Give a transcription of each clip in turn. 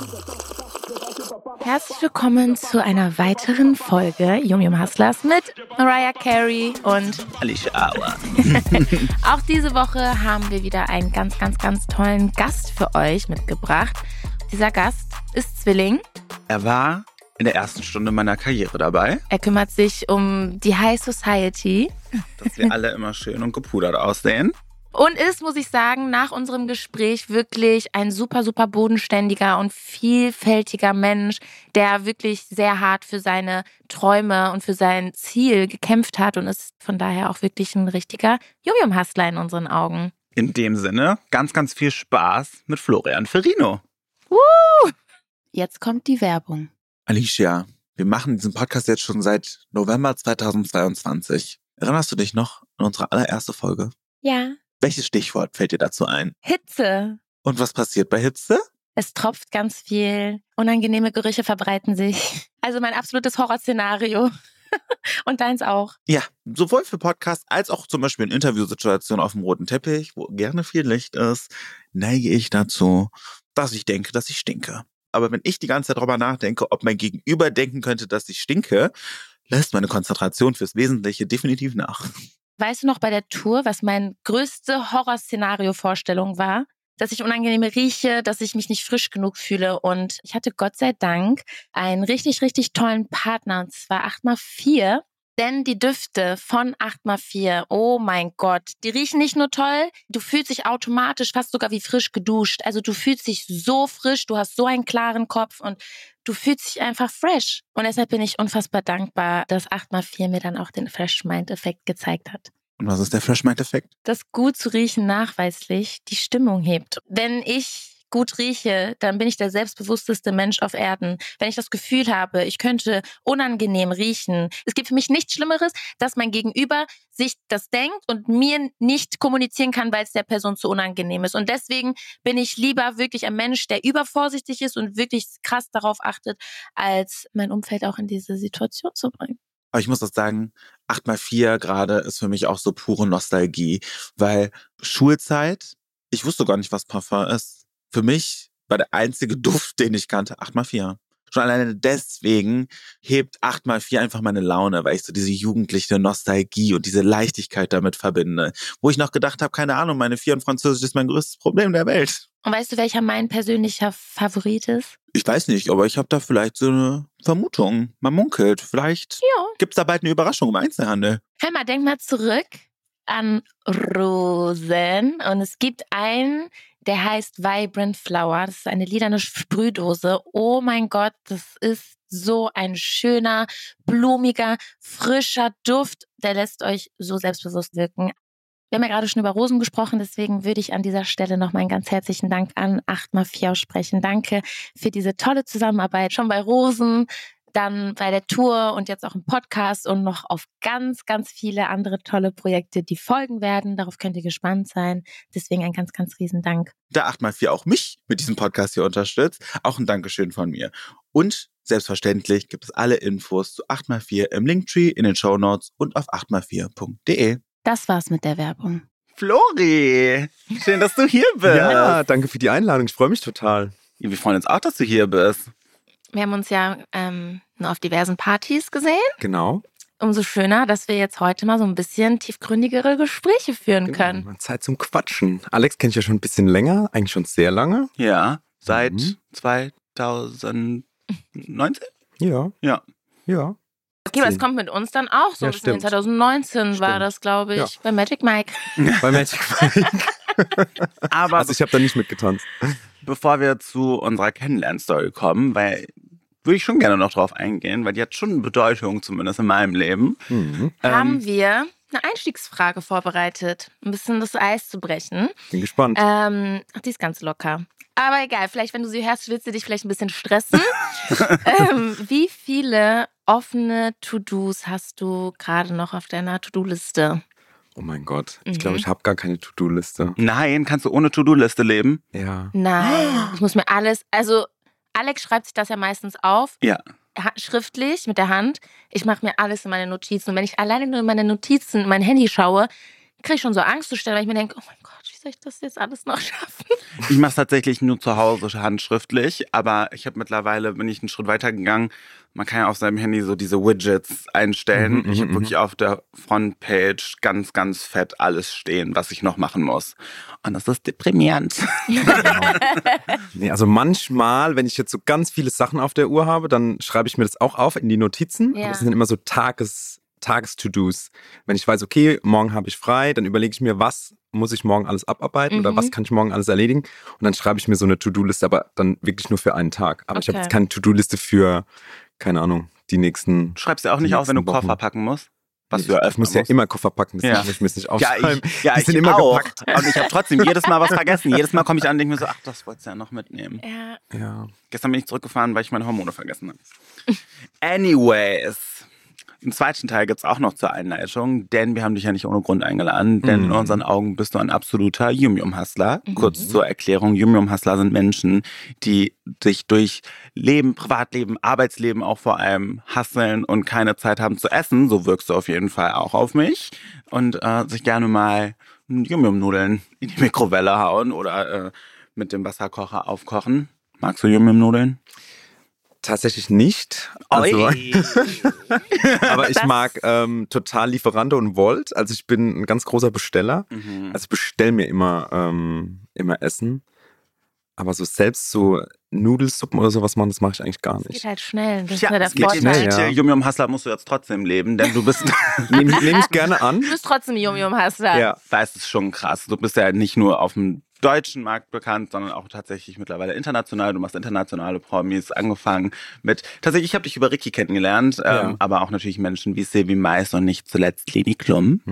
Herzlich willkommen zu einer weiteren Folge Yum Yum Hustlers mit Mariah Carey und Alicia Auer. Auch diese Woche haben wir wieder einen ganz, ganz, ganz tollen Gast für euch mitgebracht. Dieser Gast ist Zwilling. Er war in der ersten Stunde meiner Karriere dabei. Er kümmert sich um die High Society. Dass wir alle immer schön und gepudert aussehen. Und ist, muss ich sagen, nach unserem Gespräch wirklich ein super, super bodenständiger und vielfältiger Mensch, der wirklich sehr hart für seine Träume und für sein Ziel gekämpft hat und ist von daher auch wirklich ein richtiger Yum Yum Hustler in unseren Augen. In dem Sinne, ganz, ganz viel Spaß mit Florian Ferrino. Jetzt kommt die Werbung. Alicia, wir machen diesen Podcast jetzt schon seit November 2022. Erinnerst du dich noch an unsere allererste Folge? Ja. Welches Stichwort fällt dir dazu ein? Hitze. Und was passiert bei Hitze? Es tropft ganz viel. Unangenehme Gerüche verbreiten sich. Also mein absolutes Horrorszenario. Und deins auch. Ja, sowohl für Podcasts als auch zum Beispiel in Interviewsituationen auf dem roten Teppich, wo gerne viel Licht ist, neige ich dazu, dass ich denke, dass ich stinke. Aber wenn ich die ganze Zeit darüber nachdenke, ob mein Gegenüber denken könnte, dass ich stinke, lässt meine Konzentration fürs Wesentliche definitiv nach. Weißt du noch bei der Tour, was meine größte Horrorszenario-Vorstellung war? Dass ich unangenehm rieche, dass ich mich nicht frisch genug fühle. Und ich hatte Gott sei Dank einen richtig, richtig tollen Partner, und zwar 8x4. Denn die Düfte von 8x4, oh mein Gott, die riechen nicht nur toll, du fühlst dich automatisch fast sogar wie frisch geduscht. Also du fühlst dich so frisch, du hast so einen klaren Kopf und du fühlst dich einfach fresh. Und deshalb bin ich unfassbar dankbar, dass 8x4 mir dann auch den Fresh-Mind-Effekt gezeigt hat. Und was ist der Fresh-Mind-Effekt? Dass gut zu riechen nachweislich die Stimmung hebt. Wenn ich gut rieche, dann bin ich der selbstbewussteste Mensch auf Erden. Wenn ich das Gefühl habe, ich könnte unangenehm riechen. Es gibt für mich nichts Schlimmeres, dass mein Gegenüber sich das denkt und mir nicht kommunizieren kann, weil es der Person zu unangenehm ist. Und deswegen bin ich lieber wirklich ein Mensch, der übervorsichtig ist und wirklich krass darauf achtet, als mein Umfeld auch in diese Situation zu bringen. Aber ich muss das sagen, 8x4 gerade ist für mich auch so pure Nostalgie, weil Schulzeit, ich wusste gar nicht, was Parfum ist. Für mich war der einzige Duft, den ich kannte, 8x4. Schon alleine deswegen hebt 8x4 einfach meine Laune, weil ich so diese jugendliche Nostalgie und diese Leichtigkeit damit verbinde. Wo ich noch gedacht habe, keine Ahnung, meine 4 in Französisch ist mein größtes Problem der Welt. Und weißt du, welcher mein persönlicher Favorit ist? Ich weiß nicht, aber ich habe da vielleicht so eine Vermutung. Man munkelt. Vielleicht gibt's da bald eine Überraschung im Einzelhandel. Hör mal, denk mal zurück an Rosen. Und es gibt einen, der heißt Vibrant Flower. Das ist eine lilane Sprühdose. Oh mein Gott, das ist so ein schöner, blumiger, frischer Duft. Der lässt euch so selbstbewusst wirken. Wir haben ja gerade schon über Rosen gesprochen, deswegen würde ich an dieser Stelle noch mal einen ganz herzlichen Dank an 8x4 aussprechen. Danke für diese tolle Zusammenarbeit, schon bei Rosen, dann bei der Tour und jetzt auch im Podcast und noch auf ganz, ganz viele andere tolle Projekte, die folgen werden. Darauf könnt ihr gespannt sein. Deswegen ein ganz, ganz riesen Dank. Da 8x4 auch mich mit diesem Podcast hier unterstützt, auch ein Dankeschön von mir. Und selbstverständlich gibt es alle Infos zu 8x4 im Linktree, in den Shownotes und auf 8x4.de. Das war's mit der Werbung. Flori, schön, dass du hier bist. Ja, danke für die Einladung. Ich freue mich total. Wir freuen uns auch, dass du hier bist. Wir haben uns ja nur auf diversen Partys gesehen. Genau. Umso schöner, dass wir jetzt heute mal so ein bisschen tiefgründigere Gespräche führen können. Mal Zeit zum Quatschen. Alex kenne ich ja schon ein bisschen länger, eigentlich schon sehr lange. Ja, seit 2019? Ja. Ja. Ja. Okay, aber es kommt mit uns dann auch so Ja, ein bisschen. stimmt. 2019 war Stimmt. das, glaube ich, Ja. bei Magic Mike. Bei Magic Mike. Aber Also ich habe da nicht mitgetanzt. bevor wir zu unserer Kennenlern-Story kommen, weil würde ich schon gerne noch drauf eingehen, weil die hat schon eine Bedeutung, zumindest in meinem Leben. Haben wir eine Einstiegsfrage vorbereitet, ein bisschen das Eis zu brechen. Bin gespannt. Die ist ganz locker. Aber egal, vielleicht, wenn du sie hörst, willst du dich vielleicht ein bisschen stressen. Wie viele offene To-Dos hast du gerade noch auf deiner To-Do-Liste? Oh mein Gott. Ich glaube, ich habe gar keine To-Do-Liste. Nein, kannst du ohne To-Do-Liste leben? Ja. Nein, ich muss mir alles, also Alex schreibt sich das ja meistens auf, Ja. schriftlich mit der Hand. Ich mache mir alles in meine Notizen. Und wenn ich alleine nur in meine Notizen, in mein Handy schaue, kriege ich schon so Angstzustände, weil ich mir denke, oh mein Gott, wie soll ich das jetzt alles noch schaffen? Ich mache es tatsächlich nur zu Hause handschriftlich, aber ich habe mittlerweile, bin ich einen Schritt weiter gegangen. Man kann ja auf seinem Handy so diese Widgets einstellen. Ich habe wirklich auf der Frontpage ganz, ganz fett alles stehen, was ich noch machen muss. Und das ist deprimierend. Nee, also manchmal, wenn ich jetzt so ganz viele Sachen auf der Uhr habe, dann schreibe ich mir das auch auf in die Notizen. Ja. Aber das sind immer so Tages-To-Dos. Wenn ich weiß, okay, morgen habe ich frei, dann überlege ich mir, was muss ich morgen alles abarbeiten oder was kann ich morgen alles erledigen. Und dann schreibe ich mir so eine To-Do-Liste, aber dann wirklich nur für einen Tag. Aber ich habe jetzt keine To-Do-Liste für, keine Ahnung, die nächsten. Du schreibst ja auch nicht auf, wenn du nächsten Wochen. Koffer packen musst. Was du Ich muss ja immer Koffer packen, das muss ich mir jetzt nicht aufschreiben. Ja, die sind ich immer auch. gepackt. Und ich habe trotzdem jedes Mal was vergessen. Jedes Mal komme ich an und denke mir so, ach, das wolltest du ja noch mitnehmen. Ja. Ja. Gestern bin ich zurückgefahren, weil ich meine Hormone vergessen habe. Anyways, im zweiten Teil gibt es auch noch zur Einleitung, denn wir haben dich ja nicht ohne Grund eingeladen, denn in unseren Augen bist du ein absoluter Yum-Yum-Hustler. Kurz zur Erklärung, Yum-Yum-Hustler sind Menschen, die sich durch Leben, Privatleben, Arbeitsleben auch vor allem hustlen und keine Zeit haben zu essen, so wirkst du auf jeden Fall auch auf mich, und sich gerne mal Yum-Yum-Nudeln in die Mikrowelle hauen oder mit dem Wasserkocher aufkochen. Magst du Yum-Yum-Nudeln? Tatsächlich nicht. Also, Oi. aber ich mag total Lieferando und Volt. Also ich bin ein ganz großer Besteller. Also ich bestelle mir immer Essen. Aber so selbst so Nudelsuppen oder sowas machen, das mache ich eigentlich gar Geht nicht. halt schnell. Das ist Ja, ja der es geht Vorteil. schnell. Ja. Yum-Yum-Hustler musst du jetzt trotzdem leben, denn du bist, Nehme ich gerne an. Du bist trotzdem Yum-Yum-Hustler. Ja. das ist schon krass. Du bist ja nicht nur auf dem deutschen Markt bekannt, sondern auch tatsächlich mittlerweile international. Du machst internationale Promis, angefangen mit, tatsächlich, ich habe dich über Ricky kennengelernt, aber auch natürlich Menschen wie Sylvie Mais und nicht zuletzt Leni Klum.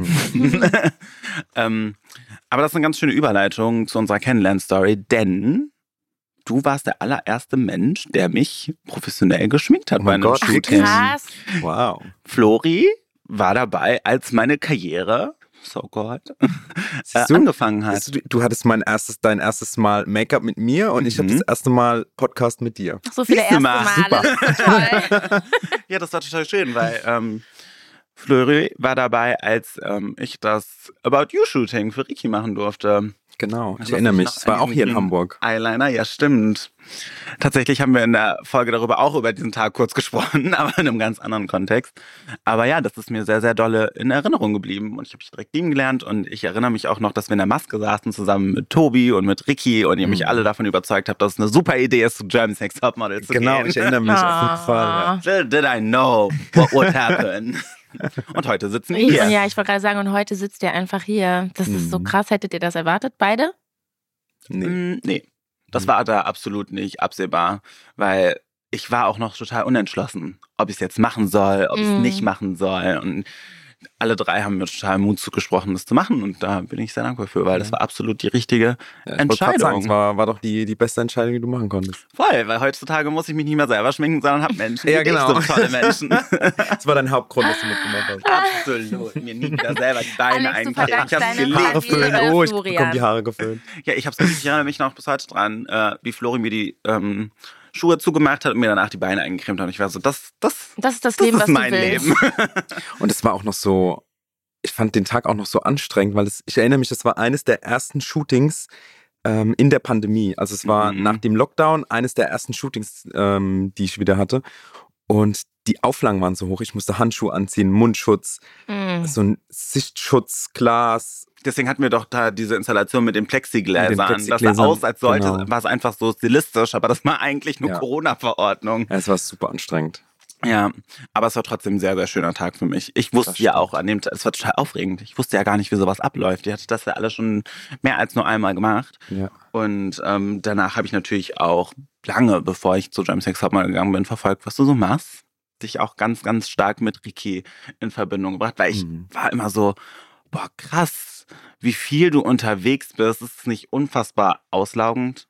Aber das ist eine ganz schöne Überleitung zu unserer Kennenlern-Story, denn du warst der allererste Mensch, der mich professionell geschminkt hat Oh bei mein einem Gott. Shooting. Krass. Wow. Flori war dabei, als meine Karriere, so Gott, Siehst du? angefangen hat. Siehst du, du hattest dein erstes Mal Make-up mit mir und ich habe das erste Mal Podcast mit dir. So viele Siehst du erste mal. Male. Toll. Ja, das war total schön, weil Flori war dabei, als ich das About You-Shooting für Ricky machen durfte. Genau, ich Also, erinnere mich. noch Es war auch hier in Hamburg. Eyeliner, ja stimmt. Tatsächlich haben wir in der Folge darüber auch über diesen Tag kurz gesprochen, aber in einem ganz anderen Kontext. Aber ja, das ist mir sehr, sehr dolle in Erinnerung geblieben und ich habe dich direkt lieben gelernt und ich erinnere mich auch noch, dass wir in der Maske saßen zusammen mit Tobi und mit Ricky und ihr mich alle davon überzeugt habt, dass es eine super Idee ist, zu Germany's Next Topmodel zu Genau, gehen. ich erinnere mich auf jeden Fall. Ja. Little did I know what would happen. Und heute sitzen wir hier. Ja, ich wollte gerade sagen, und heute sitzt ihr einfach hier. Das ist so krass. Hättet ihr das erwartet, beide? Nee. Nee, das war da absolut nicht absehbar, weil ich war auch noch total unentschlossen, ob ich es jetzt machen soll, ob ich es nicht machen soll. Und alle drei haben mir total Mut zugesprochen, das zu machen. Und da bin ich sehr dankbar für, weil das war absolut die richtige Ja, ich wollte gerade Entscheidung. sagen, es war doch die beste Entscheidung, die du machen konntest. Voll, weil heutzutage muss ich mich nicht mehr selber schminken, sondern habe Menschen, Ja, wie genau. dich, so tolle Menschen. Das war dein Hauptgrund, dass du mitgemacht hast. Absolut, mir nie wieder selber die Beine Alex, du eincremen. Ich verdankst hab's deine geliebt. Haare föhnen. Karriere, Oh, ich Florian. bekomme die Haare geföhnt. Ja, ich erinnere mich noch bis heute dran, wie Flori mir die Schuhe zugemacht hat und mir danach die Beine eingecremt hat. Und ich war so, das Das ist das Leben, ist was mein du willst. Leben. Und es war auch noch so, ich fand den Tag auch noch so anstrengend, weil ich erinnere mich, das war eines der ersten Shootings in der Pandemie. Also es war nach dem Lockdown eines der ersten Shootings, die ich wieder hatte. Und die Auflagen waren so hoch. Ich musste Handschuhe anziehen, Mundschutz, so ein Sichtschutzglas. Deswegen hatten wir doch da diese Installation mit den Plexigläsern. Mit den Das sah Plexigläsern, aus, als sollte, genau. war es einfach so stilistisch, aber das war eigentlich nur Ja. Corona-Verordnung. Ja, es war super anstrengend. Ja, aber es war trotzdem ein sehr, sehr schöner Tag für mich. Ich wusste Das ja stimmt. auch an dem Tag, es war total aufregend. Ich wusste ja gar nicht, wie sowas abläuft. Die hatte das ja alle schon mehr als nur einmal gemacht. Ja. Und danach habe ich natürlich auch lange, bevor ich zu Germany's Next Topmodel gegangen bin, verfolgt, was du so machst. Dich auch ganz, ganz stark mit Ricky in Verbindung gebracht, weil ich war immer so, boah, krass, wie viel du unterwegs bist. Ist es nicht unfassbar auslaugend?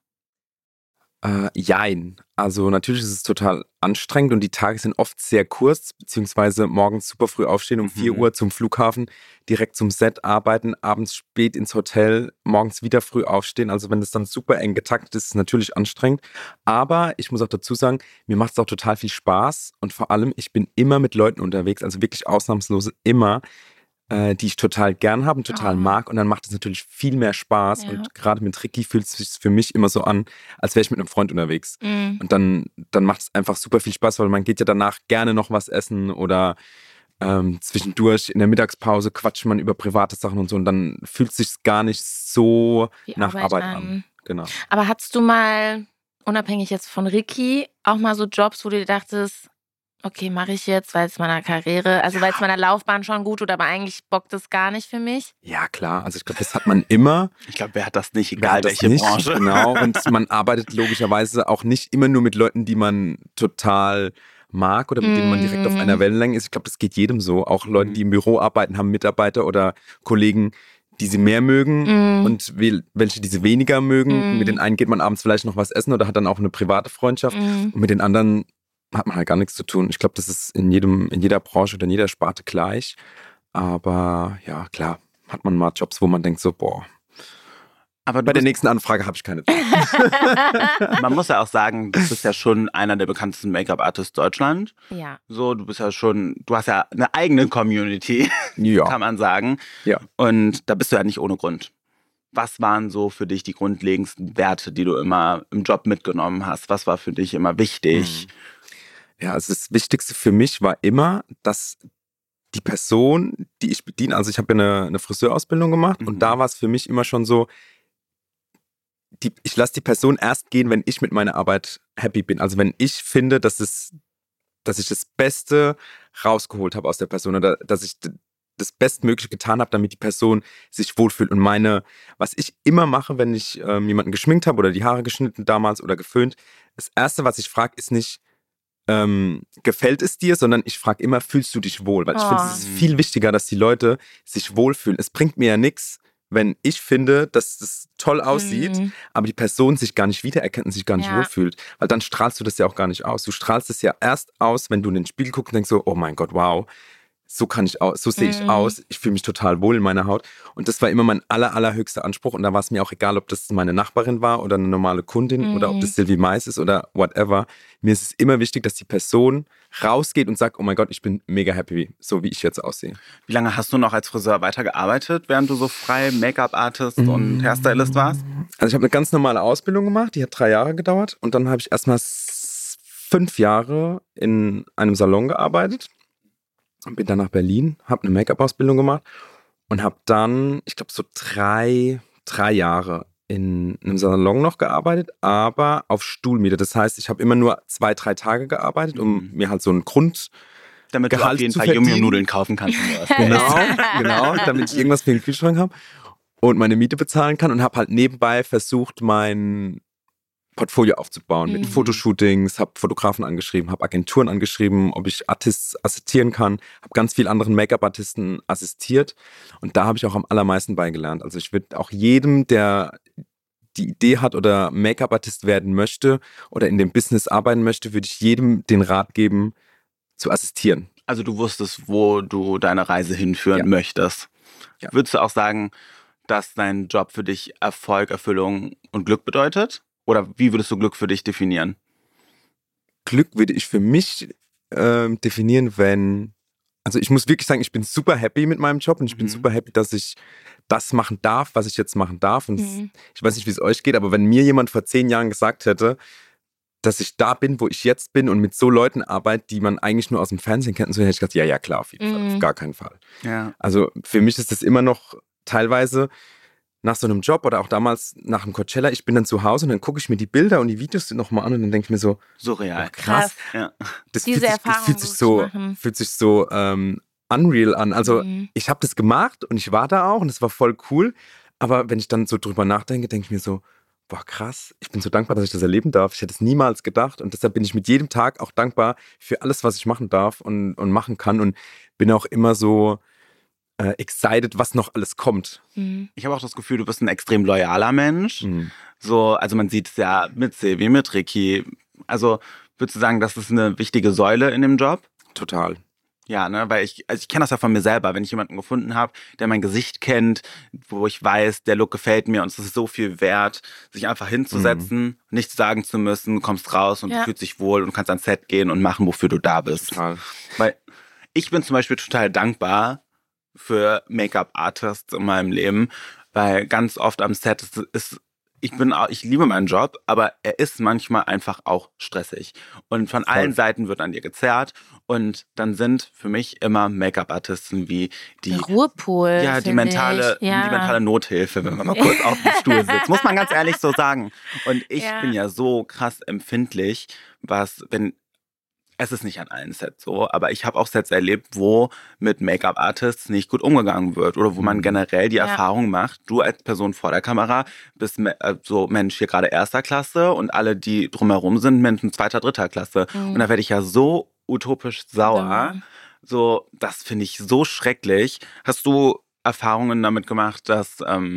Jein. Also natürlich ist es total anstrengend und die Tage sind oft sehr kurz, beziehungsweise morgens super früh aufstehen, um 4 Uhr zum Flughafen, direkt zum Set arbeiten, abends spät ins Hotel, morgens wieder früh aufstehen. Also wenn das dann super eng getaktet ist, ist es natürlich anstrengend. Aber ich muss auch dazu sagen, mir macht es auch total viel Spaß und vor allem, ich bin immer mit Leuten unterwegs, also wirklich ausnahmslos immer. die ich total gern habe und total mag. Und dann macht es natürlich viel mehr Spaß. Ja. Und gerade mit Ricky fühlt es sich für mich immer so an, als wäre ich mit einem Freund unterwegs. Und dann macht es einfach super viel Spaß, weil man geht ja danach gerne noch was essen oder zwischendurch in der Mittagspause quatscht man über private Sachen und so. Und dann fühlt es sich gar nicht so Die nach Arbeit an. Genau. Aber hattest du mal, unabhängig jetzt von Ricky, auch mal so Jobs, wo du dir dachtest, okay, mache ich jetzt, weil es meiner Karriere, also weil es meiner Laufbahn schon gut tut, aber eigentlich bockt es gar nicht für mich? Ja, klar. Also ich glaube, das hat man immer. Ich glaube, wer hat das nicht, egal Das welche nicht, Branche. Genau. Und man arbeitet logischerweise auch nicht immer nur mit Leuten, die man total mag oder mit denen man direkt auf einer Wellenlänge ist. Ich glaube, das geht jedem so. Auch Leute, die im Büro arbeiten, haben Mitarbeiter oder Kollegen, die sie mehr mögen und welche, die sie weniger mögen. Mit den einen geht man abends vielleicht noch was essen oder hat dann auch eine private Freundschaft. Und mit den anderen hat man halt gar nichts zu tun. Ich glaube, das ist in jeder Branche oder in jeder Sparte gleich. Aber ja, klar, hat man mal Jobs, wo man denkt so, boah, Aber bei der nächsten Anfrage habe ich keine Zeit. man muss ja auch sagen, du bist ja schon einer der bekanntesten Make-up-Artists Deutschland. Ja. So, du hast ja eine eigene Community, Ja. kann man sagen. Ja. Und da bist du ja nicht ohne Grund. Was waren so für dich die grundlegendsten Werte, die du immer im Job mitgenommen hast? Was war für dich immer wichtig? Ja, also das Wichtigste für mich war immer, dass die Person, die ich bediene, also ich habe ja eine Friseurausbildung gemacht und da war es für mich immer schon so, ich lasse die Person erst gehen, wenn ich mit meiner Arbeit happy bin. Also wenn ich finde, dass ich das Beste rausgeholt habe aus der Person oder dass ich das Bestmögliche getan habe, damit die Person sich wohlfühlt. Und was ich immer mache, wenn ich jemanden geschminkt habe oder die Haare geschnitten damals oder geföhnt, das Erste, was ich frage, ist nicht, gefällt es dir, sondern ich frage immer, fühlst du dich wohl? Weil ich finde, es ist viel wichtiger, dass die Leute sich wohlfühlen. Es bringt mir ja nichts, wenn ich finde, dass das toll aussieht, aber die Person sich gar nicht wiedererkennt und sich gar nicht wohlfühlt. Weil dann strahlst du das ja auch gar nicht aus. Du strahlst es ja erst aus, wenn du in den Spiegel guckst und denkst so, oh mein Gott, wow, so sehe ich aus, ich fühle mich total wohl in meiner Haut. Und das war immer mein allerhöchster Anspruch. Und da war es mir auch egal, ob das meine Nachbarin war oder eine normale Kundin oder ob das Sylvie Mais ist oder whatever. Mir ist es immer wichtig, dass die Person rausgeht und sagt, oh mein Gott, ich bin mega happy, so wie ich jetzt aussehe. Wie lange hast du noch als Friseur weitergearbeitet, während du so frei Make-up-Artist und Hairstylist warst? Also ich habe eine ganz normale Ausbildung gemacht, die hat 3 Jahre gedauert. Und dann habe ich erstmal 5 Jahre in einem Salon gearbeitet. Bin dann nach Berlin, habe eine Make-up-Ausbildung gemacht und habe dann, ich glaube, so 3 Jahre in einem Salon noch gearbeitet, aber auf Stuhlmiete. Das heißt, ich habe immer nur 2-3 Tage gearbeitet, um mir halt so einen Grund damit du auf jeden Fall Yum-Yum-Nudeln kaufen kannst. Genau, damit ich irgendwas für den Kühlschrank habe und meine Miete bezahlen kann und habe halt nebenbei versucht, mein Portfolio aufzubauen mit Fotoshootings, habe Fotografen angeschrieben, habe Agenturen angeschrieben, ob ich Artists assistieren kann, habe ganz vielen anderen Make-up-Artisten assistiert und da habe ich auch am allermeisten beigelernt. Also ich würde auch jedem, der die Idee hat oder Make-up-Artist werden möchte oder in dem Business arbeiten möchte, würde ich jedem den Rat geben, zu assistieren. Also du wusstest, wo du deine Reise hinführen möchtest. Ja. Würdest du auch sagen, dass dein Job für dich Erfolg, Erfüllung und Glück bedeutet? Oder wie würdest du Glück für dich definieren? Glück würde ich für mich definieren, also ich muss wirklich sagen, ich bin super happy mit meinem Job und ich bin super happy, dass ich das machen darf, was ich jetzt machen darf. Und ich weiß nicht, wie es euch geht, aber wenn mir jemand vor 10 Jahren gesagt hätte, dass ich da bin, wo ich jetzt bin und mit so Leuten arbeite, die man eigentlich nur aus dem Fernsehen kennt, so hätte ich gesagt, ja, klar, auf jeden Fall, auf gar keinen Fall. Ja. Also für mich ist das immer noch teilweise nach so einem Job oder auch damals nach dem Coachella, ich bin dann zu Hause und dann gucke ich mir die Bilder und die Videos nochmal an und dann denke ich mir so, surreal. Oh, krass. Ja. Das Diese Erfahrung fühlt sich so unreal an. Also ich habe das gemacht und ich war da auch und es war voll cool, aber wenn ich dann so drüber nachdenke, denke ich mir so, boah krass, ich bin so dankbar, dass ich das erleben darf. Ich hätte es niemals gedacht und deshalb bin ich mit jedem Tag auch dankbar für alles, was ich machen darf und machen kann und bin auch immer so excited, was noch alles kommt. Ich habe auch das Gefühl, du bist ein extrem loyaler Mensch. So, also man sieht es ja mit Sylvie, mit Ricky. Also würdest du sagen, das ist eine wichtige Säule in dem Job? Total. Ja, ne, weil ich kenne das ja von mir selber, wenn ich jemanden gefunden habe, der mein Gesicht kennt, wo ich weiß, der Look gefällt mir und es ist so viel wert, sich einfach hinzusetzen, nichts sagen zu müssen, du kommst raus und du fühlst dich wohl und du kannst ans Set gehen und machen, wofür du da bist. Total. Weil ich bin zum Beispiel total dankbar für Make-up-Artists in meinem Leben, weil ganz oft am Set ich liebe meinen Job, aber er ist manchmal einfach auch stressig. Und von allen Seiten wird an dir gezerrt. Und dann sind für mich immer Make-up-Artisten wie die Ruhepol. Ja, die mentale Nothilfe, wenn man mal kurz auf dem Stuhl sitzt. Muss man ganz ehrlich so sagen. Und ich bin ja so krass empfindlich, es ist nicht an allen Sets so, aber ich habe auch Sets erlebt, wo mit Make-up-Artists nicht gut umgegangen wird oder wo man generell die Erfahrung macht, du als Person vor der Kamera bist so Mensch hier gerade erster Klasse und alle, die drumherum sind, Menschen zweiter, dritter Klasse. Und da werde ich ja so utopisch sauer. So, das finde ich so schrecklich. Hast du Erfahrungen damit gemacht, dass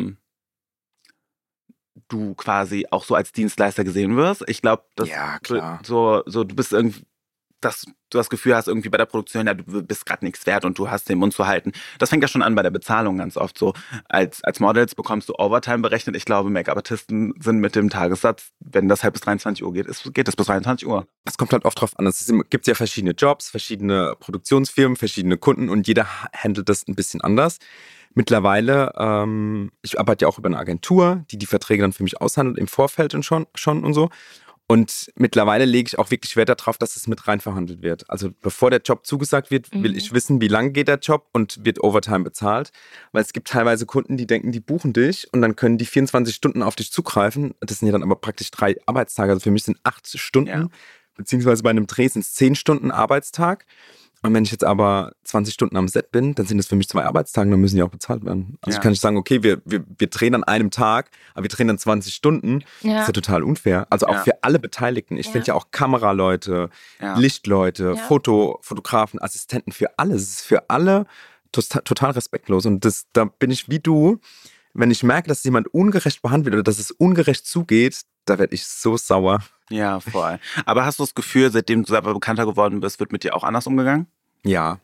du quasi auch so als Dienstleister gesehen wirst? Ich glaube, Ja, klar. du bist irgendwie, dass du das Gefühl hast, irgendwie bei der Produktion, ja, du bist gerade nichts wert und du hast den Mund zu halten. Das fängt ja schon an bei der Bezahlung ganz oft so. Als Models bekommst du Overtime berechnet. Ich glaube, Make-up-Artisten sind mit dem Tagessatz, wenn das halt bis 23 Uhr geht das bis 23 Uhr. Es kommt halt oft drauf an. Es gibt ja verschiedene Jobs, verschiedene Produktionsfirmen, verschiedene Kunden und jeder handelt das ein bisschen anders. Mittlerweile, ich arbeite ja auch über eine Agentur, die Verträge dann für mich aushandelt im Vorfeld und schon und so. Und mittlerweile lege ich auch wirklich Wert darauf, dass es mit rein verhandelt wird. Also bevor der Job zugesagt wird, will ich wissen, wie lang geht der Job und wird Overtime bezahlt. Weil es gibt teilweise Kunden, die denken, die buchen dich und dann können die 24 Stunden auf dich zugreifen. Das sind ja dann aber praktisch 3 Arbeitstage. Also für mich sind 8 Stunden, beziehungsweise bei einem Dreh sind es 10 Stunden Arbeitstag. Und wenn ich jetzt aber 20 Stunden am Set bin, dann sind es für mich 2 Arbeitstage, dann müssen die auch bezahlt werden. Also ich kann nicht sagen, okay, wir drehen an einem Tag, aber wir drehen dann 20 Stunden. Das ist ja total unfair. Also auch für alle Beteiligten. Ich finde ja auch Kameraleute, Lichtleute, Fotografen, Assistenten, für alles. Es ist für alle total respektlos. Und da bin ich wie du, wenn ich merke, dass jemand ungerecht behandelt wird oder dass es ungerecht zugeht, da werde ich so sauer. Ja, voll. Aber hast du das Gefühl, seitdem du selber bekannter geworden bist, wird mit dir auch anders umgegangen? Ja.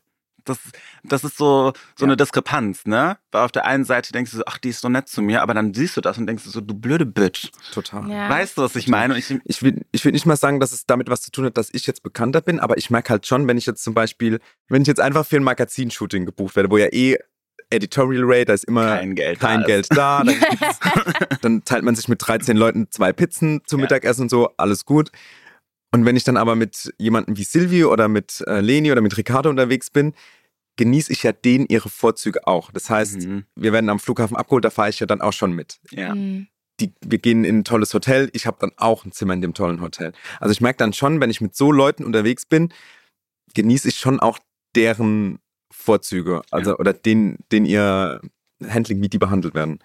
Das ist so eine Diskrepanz, ne? Weil auf der einen Seite denkst du so, ach, die ist so nett zu mir, aber dann siehst du das und denkst du so, du blöde Bitch. Total. Ja. Weißt du, was ich meine? Und ich will nicht mal sagen, dass es damit was zu tun hat, dass ich jetzt bekannter bin, aber ich merke halt schon, wenn ich jetzt einfach für ein Magazinshooting gebucht werde, wo ja Editorial Rate, da ist immer kein Geld da. Dann teilt man sich mit 13 Leuten 2 Pizzen zum Mittagessen und so, alles gut. Und wenn ich dann aber mit jemandem wie Silvio oder mit Leni oder mit Ricardo unterwegs bin, genieße ich ja denen ihre Vorzüge auch. Das heißt, wir werden am Flughafen abgeholt, da fahre ich ja dann auch schon mit. Ja. Wir gehen in ein tolles Hotel, ich habe dann auch ein Zimmer in dem tollen Hotel. Also ich merke dann schon, wenn ich mit so Leuten unterwegs bin, genieße ich schon auch deren Vorzüge, also oder den ihr Handling, wie die behandelt werden.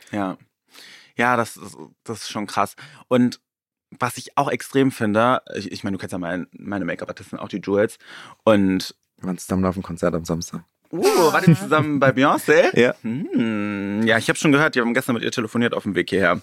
Ja, das ist schon krass. Und was ich auch extrem finde, ich meine, du kennst ja meine Make-up-Artistin, auch die Jules. Und wir waren zusammen auf dem Konzert am Samstag. Wart ihr zusammen bei Beyoncé? Ja. Ja, ich habe schon gehört, die haben gestern mit ihr telefoniert auf dem Weg hierher.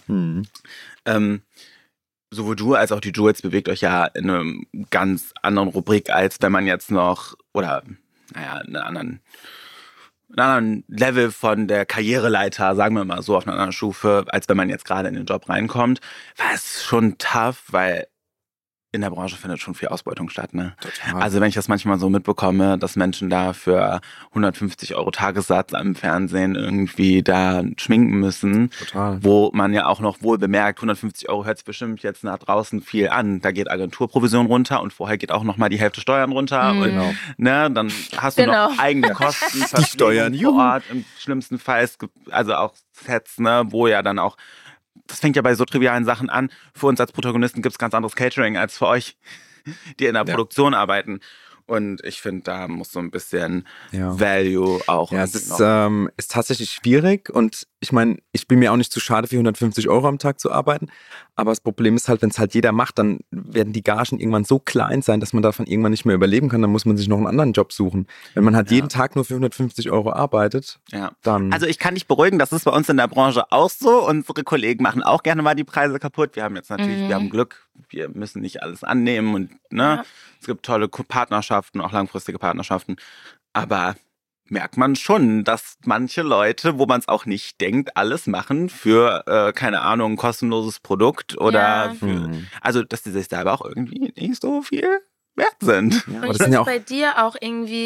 Sowohl du als auch die Jules bewegt euch ja in einer ganz anderen Rubrik, als wenn man jetzt noch, oder naja, einen anderen Level von der Karriereleiter, sagen wir mal so, auf einer anderen Stufe, als wenn man jetzt gerade in den Job reinkommt, war es schon tough, weil in der Branche findet schon viel Ausbeutung statt, ne? Total. Also wenn ich das manchmal so mitbekomme, dass Menschen da für 150 € Tagessatz am Fernsehen irgendwie da schminken müssen, total, wo man ja auch noch wohl bemerkt, 150 € hört sich bestimmt jetzt nach draußen viel an. Da geht Agenturprovision runter und vorher geht auch noch mal die Hälfte Steuern runter. Und, ne, dann hast du noch eigene Kosten, die Steuern vor Ort im schlimmsten Fall, also auch Sets, ne, wo ja dann auch, das fängt ja bei so trivialen Sachen an. Für uns als Protagonisten gibt es ganz anderes Catering als für euch, die in der Produktion arbeiten. Und ich finde, da muss so ein bisschen Value auch. Ja, es ist tatsächlich schwierig. Und ich meine, ich bin mir auch nicht zu schade, für 150 € am Tag zu arbeiten. Aber das Problem ist halt, wenn es halt jeder macht, dann werden die Gagen irgendwann so klein sein, dass man davon irgendwann nicht mehr überleben kann. Dann muss man sich noch einen anderen Job suchen. Wenn man halt jeden Tag nur für 150 € arbeitet, dann... Also ich kann dich beruhigen, das ist bei uns in der Branche auch so. Unsere Kollegen machen auch gerne mal die Preise kaputt. Wir haben jetzt natürlich, wir haben Glück, wir müssen nicht alles annehmen und es gibt tolle Partnerschaften, auch langfristige Partnerschaften. Aber merkt man schon, dass manche Leute, wo man es auch nicht denkt, alles machen für, keine Ahnung, ein kostenloses Produkt oder also, dass die sich selber auch irgendwie nicht so viel wert sind. Ja, und ich finde bei dir auch irgendwie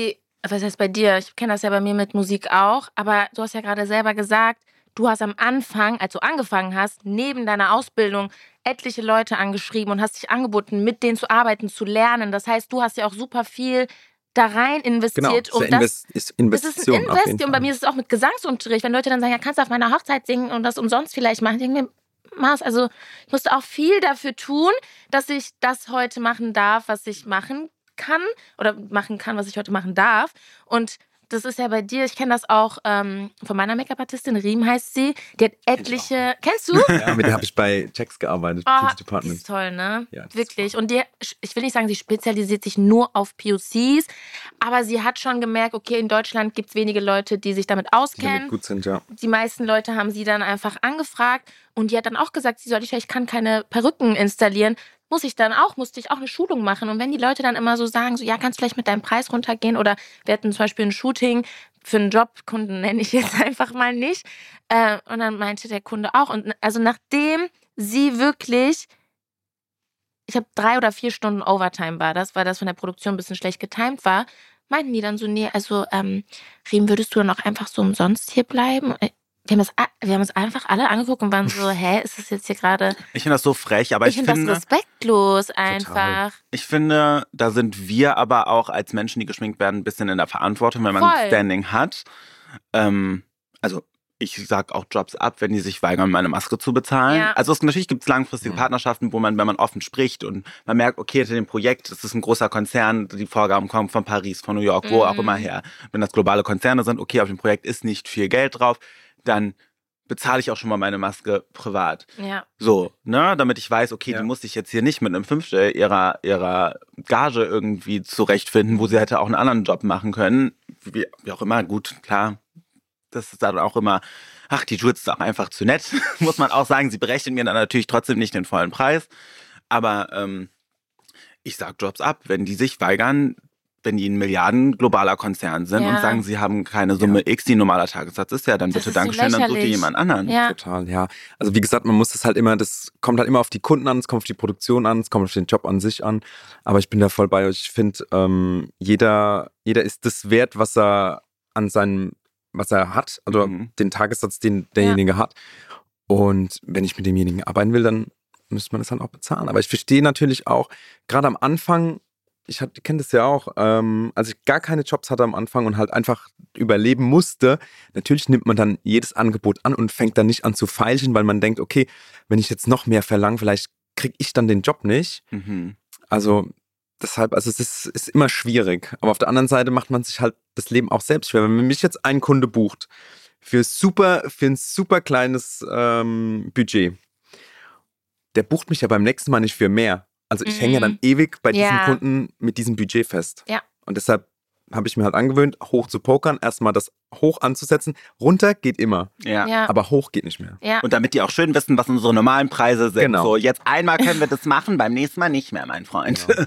was heißt bei dir? Ich kenne das ja bei mir mit Musik auch, aber du hast ja gerade selber gesagt, du hast am Anfang, als du angefangen hast, neben deiner Ausbildung etliche Leute angeschrieben und hast dich angeboten, mit denen zu arbeiten, zu lernen. Das heißt, du hast ja auch super viel da rein investiert. Genau, das ist Investition. Das ist ein Invest. Und bei mir ist es auch mit Gesangsunterricht. Wenn Leute dann sagen, ja, kannst du auf meiner Hochzeit singen und das umsonst vielleicht machen, ich denke mir, also ich musste auch viel dafür tun, dass ich das heute machen darf, was ich machen kann oder machen kann, was ich heute machen darf. Und das ist ja bei dir, ich kenne das auch von meiner Make-up-Artistin, Riem heißt sie, die hat etliche, kennst du? Ja, mit der habe ich bei Checks gearbeitet, Die ist toll, ne? Ja, wirklich. Und ich will nicht sagen, sie spezialisiert sich nur auf POCs, aber sie hat schon gemerkt, okay, in Deutschland gibt es wenige Leute, die sich damit auskennen. Die damit gut sind, ja. Die meisten Leute haben sie dann einfach angefragt und die hat dann auch gesagt, ich kann keine Perücken installieren. Musste ich auch eine Schulung machen. Und wenn die Leute dann immer so sagen, so, ja, kannst du vielleicht mit deinem Preis runtergehen? Oder wir hatten zum Beispiel ein Shooting für einen Jobkunden, nenne ich jetzt einfach mal nicht. Und dann meinte der Kunde auch. Und also nachdem sie wirklich, ich habe 3 oder 4 Stunden Overtime war das, weil das von der Produktion ein bisschen schlecht getimed war, meinten die dann so, nee, also Riem, würdest du dann auch einfach so umsonst hier bleiben? Wir haben uns einfach alle angeguckt und waren so, ist das jetzt hier gerade... Ich finde das so frech, aber ich finde... das respektlos einfach. Total. Ich finde, da sind wir aber auch als Menschen, die geschminkt werden, ein bisschen in der Verantwortung, wenn man ein Standing hat. Also ich sage auch Jobs ab, wenn die sich weigern, meine Maske zu bezahlen. Ja. Also natürlich gibt es langfristige Partnerschaften, wo man, wenn man offen spricht und man merkt, okay, hinter dem Projekt, das ist ein großer Konzern, die Vorgaben kommen von Paris, von New York, wo auch immer her. Wenn das globale Konzerne sind, okay, auf dem Projekt ist nicht viel Geld drauf, dann bezahle ich auch schon mal meine Maske privat. Ja. So, ne, damit ich weiß, okay, die muss ich jetzt hier nicht mit einem Fünftel ihrer Gage irgendwie zurechtfinden, wo sie hätte auch einen anderen Job machen können. Wie auch immer, gut, klar, das ist dann auch immer, die Jules ist auch einfach zu nett, muss man auch sagen. Sie berechnen mir dann natürlich trotzdem nicht den vollen Preis. Aber ich sag Jobs ab, wenn die sich weigern, wenn die ein Milliarden globaler Konzern sind und sagen, sie haben keine Summe X, die ein normaler Tagessatz ist, dann bitte Dankeschön, dann sucht ihr jemand anderen. Ja. Total, ja. Also wie gesagt, man muss das halt immer, das kommt halt immer auf die Kunden an, es kommt auf die Produktion an, es kommt auf den Job an sich an. Aber ich bin da voll bei euch. Ich finde, jeder ist das wert, was er hat, also den Tagessatz, den derjenige hat. Und wenn ich mit demjenigen arbeiten will, dann müsste man das dann auch bezahlen. Aber ich verstehe natürlich auch, gerade am Anfang, ich kenne das ja auch, als ich gar keine Jobs hatte am Anfang und halt einfach überleben musste, natürlich nimmt man dann jedes Angebot an und fängt dann nicht an zu feilschen, weil man denkt, okay, wenn ich jetzt noch mehr verlange, vielleicht kriege ich dann den Job nicht. Also deshalb, also es ist immer schwierig. Aber auf der anderen Seite macht man sich halt das Leben auch selbst schwer. Wenn mich jetzt ein Kunde bucht für ein super kleines Budget, der bucht mich ja beim nächsten Mal nicht für mehr. Also ich hänge ja dann ewig bei diesen Kunden mit diesem Budget fest. Ja. Und deshalb habe ich mir halt angewöhnt, hoch zu pokern, erstmal das hoch anzusetzen. Runter geht immer, aber hoch geht nicht mehr. Ja. Und damit die auch schön wissen, was unsere normalen Preise sind. Genau. So, jetzt einmal können wir das machen, beim nächsten Mal nicht mehr, mein Freund. Genau.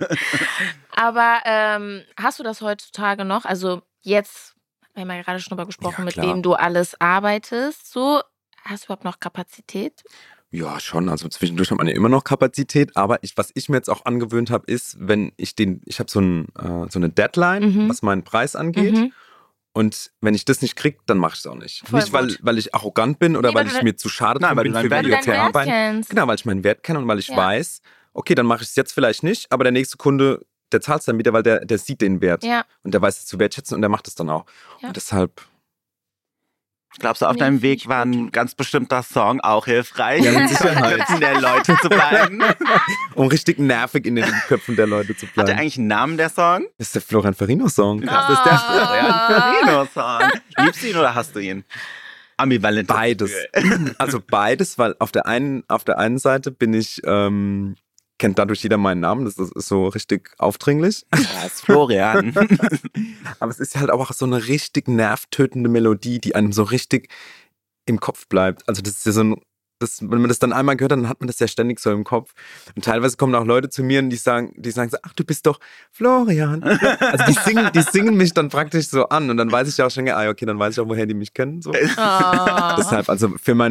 Aber hast du das heutzutage noch? Also jetzt, wir haben ja gerade schon drüber gesprochen, mit wem du alles arbeitest. So, hast du überhaupt noch Kapazität? Ja, schon. Also zwischendurch hat man ja immer noch Kapazität. Aber was ich mir jetzt auch angewöhnt habe, ist, wenn ich habe so eine Deadline, was meinen Preis angeht. Und wenn ich das nicht kriege, dann mache ich es auch nicht. Voll nicht, weil ich arrogant bin oder weil ich mir zu schade bin für Wert zu arbeiten. Genau, weil ich meinen Wert kenne und weil ich weiß, okay, dann mache ich es jetzt vielleicht nicht, aber der nächste Kunde, der zahlt es dann wieder, weil der sieht den Wert. Ja. Und der weiß es zu wertschätzen und der macht es dann auch. Ja. Und deshalb... Glaubst du, auf deinem Weg war ein ganz bestimmter Song auch hilfreich, in den Köpfen der Leute zu bleiben? Um richtig nervig in den Köpfen der Leute zu bleiben. Hat der eigentlich einen Namen, der Song? Das ist der Florian Ferrino-Song. Das ist der Florian Ferrino-Song. Liebst du ihn oder hast du ihn? Ambivalent. Beides. Also beides, weil auf der einen Seite bin ich... kennt dadurch jeder meinen Namen, das ist so richtig aufdringlich. Das ist Florian. Aber es ist halt auch so eine richtig nervtötende Melodie, die einem so richtig im Kopf bleibt. Also das ist ja so wenn man das dann einmal gehört hat, dann hat man das ja ständig so im Kopf. Und teilweise kommen auch Leute zu mir und die sagen so, ach, du bist doch Florian. Also die singen mich dann praktisch so an und dann weiß ich ja auch schon, okay, dann weiß ich auch, woher die mich kennen. So. Deshalb, also für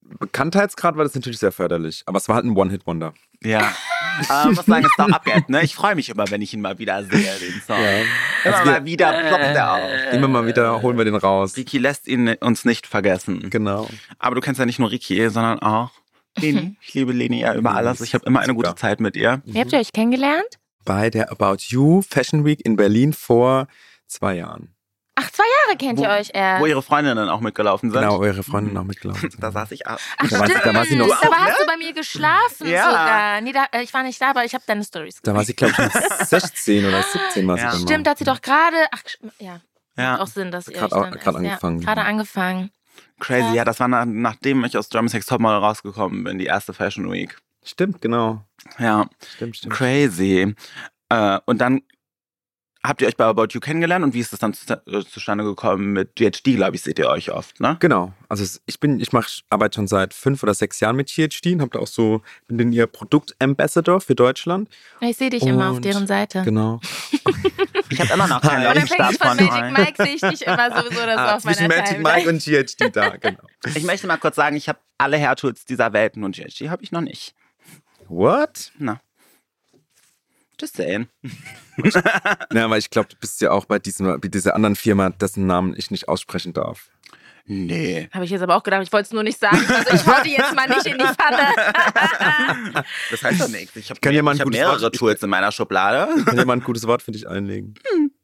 Bekanntheitsgrad war das natürlich sehr förderlich. Aber es war halt ein One-Hit-Wonder. Ja. Muss sagen, es ist doch abgeht, ne? Ich freue mich immer, wenn ich ihn mal wieder sehe, den Song. Ja. Immer mal wieder ploppt er auf. Immer mal wieder holen wir den raus. Ricky lässt ihn uns nicht vergessen. Genau. Aber du kennst ja nicht nur Ricky, sondern auch Leni. Ich liebe Leni ja über alles. Ich habe immer eine gute Zeit mit ihr. Wie habt ihr euch kennengelernt? Bei der About You Fashion Week in Berlin vor 2 Jahren. Ach, 2 Jahre kennt ihr euch Wo ihre Freundinnen auch mitgelaufen sind. Genau, eure Freundin auch mitgelaufen. Da saß ich ab. Ach, Da war sie noch- stimmt. Da hast du bei mir geschlafen Ja. sogar. Nee, ich war nicht da, aber ich habe deine Stories Da war sie, glaube ich, 16 oder 17 war sie Ja. dann Stimmt, mal. hat sie doch gerade. Ach, ja. Ja. Macht auch Sinn, dass ihr Gerade euch dann gerade erst- angefangen. Ja, gerade angefangen. Crazy, ja, das war nachdem ich aus Germany's Next Topmodel rausgekommen bin, die erste Fashion Week. Stimmt, genau. Ja, Stimmt. crazy. Und dann habt ihr euch bei About You kennengelernt und wie ist das dann zustande gekommen mit GHD, glaube ich, seht ihr euch oft, ne? Genau. Also ich arbeite schon seit 5 oder 6 Jahren mit GHD und habe da auch so, bin ihr Produktambassador für Deutschland. Ich sehe dich immer auf Und- deren Seite. Genau. Ich habe immer noch keinen Unabhängig Start von von Magic euch. Mike sehe ich dich immer sowieso oder so auf Zwischen meiner Magic Timeline. Mike und GHD da, genau. Ich möchte mal kurz sagen, ich habe alle Hairtools dieser Welt, nur GHD habe ich noch nicht. What? Na. Just saying. Ja, aber ich glaube, du bist ja auch bei dieser anderen Firma, dessen Namen ich nicht aussprechen darf. Nee. Habe ich jetzt aber auch gedacht, ich wollte es nur nicht sagen. Also ich wollte jetzt mal nicht in die Pfanne. Das heißt doch nichts. Ich habe Kann jemand ein gutes mehrere Wort- Tools in meiner Schublade. Kann jemand ein gutes Wort für dich einlegen?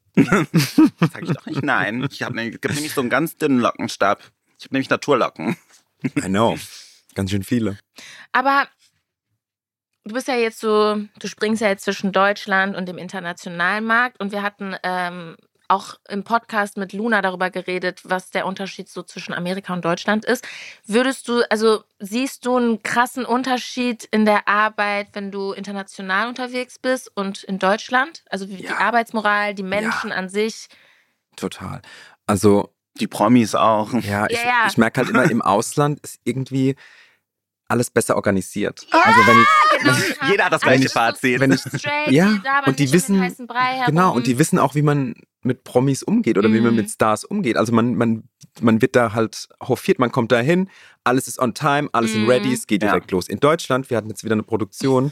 Sag ich doch nicht nein. Es gibt nämlich so einen ganz dünnen Lockenstab. Ich habe nämlich Naturlocken. I know. Ganz schön viele. Aber du bist ja jetzt so, du springst ja jetzt zwischen Deutschland und dem internationalen Markt und wir hatten auch im Podcast mit Luna darüber geredet, was der Unterschied so zwischen Amerika und Deutschland ist. Siehst du einen krassen Unterschied in der Arbeit, wenn du international unterwegs bist und in Deutschland? Also wie die Ja. Arbeitsmoral, die Menschen an sich. Total. Also, Die Promis auch. ja, Ja. ich merke halt immer, im Ausland ist irgendwie alles besser organisiert. Also wenn ich, Jeder hat das Alles gleiche ist so Fazit. wenn ich- straight, ja, da man und die nicht um den wissen- heißen Brei herum. genau, und die wissen auch, wie man mit Promis umgeht oder wie man Mhm. mit Stars umgeht. Also man wird da halt hofiert, man kommt da hin, alles ist on time, alles ist ready, es geht Ja. direkt los. In Deutschland, wir hatten jetzt wieder eine Produktion,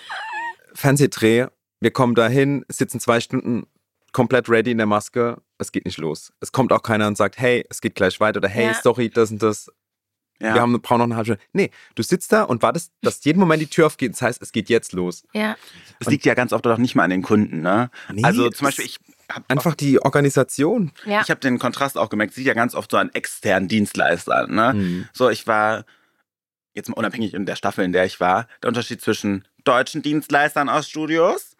Fernsehdreh, wir kommen da hin, sitzen 2 Stunden komplett ready in der Maske, es geht nicht los. Es kommt auch keiner und sagt, hey, es geht gleich weiter oder hey, Ja. sorry, das und das. Ja. Brauchen noch eine halbe Stunde. Nee, du sitzt da und wartest, dass jeden Moment die Tür aufgeht. Das heißt, es geht jetzt los. Ja. Es liegt ja ganz oft auch nicht mal an den Kunden, ne? Nee, Also zum es Beispiel, ich habe Einfach die Organisation. Ja. Ich habe den Kontrast auch gemerkt, sieht ja ganz oft so an externen Dienstleistern, ne? Mhm. So, ich war jetzt mal unabhängig in der Staffel, in der ich war, der Unterschied zwischen deutschen Dienstleistern aus Studios,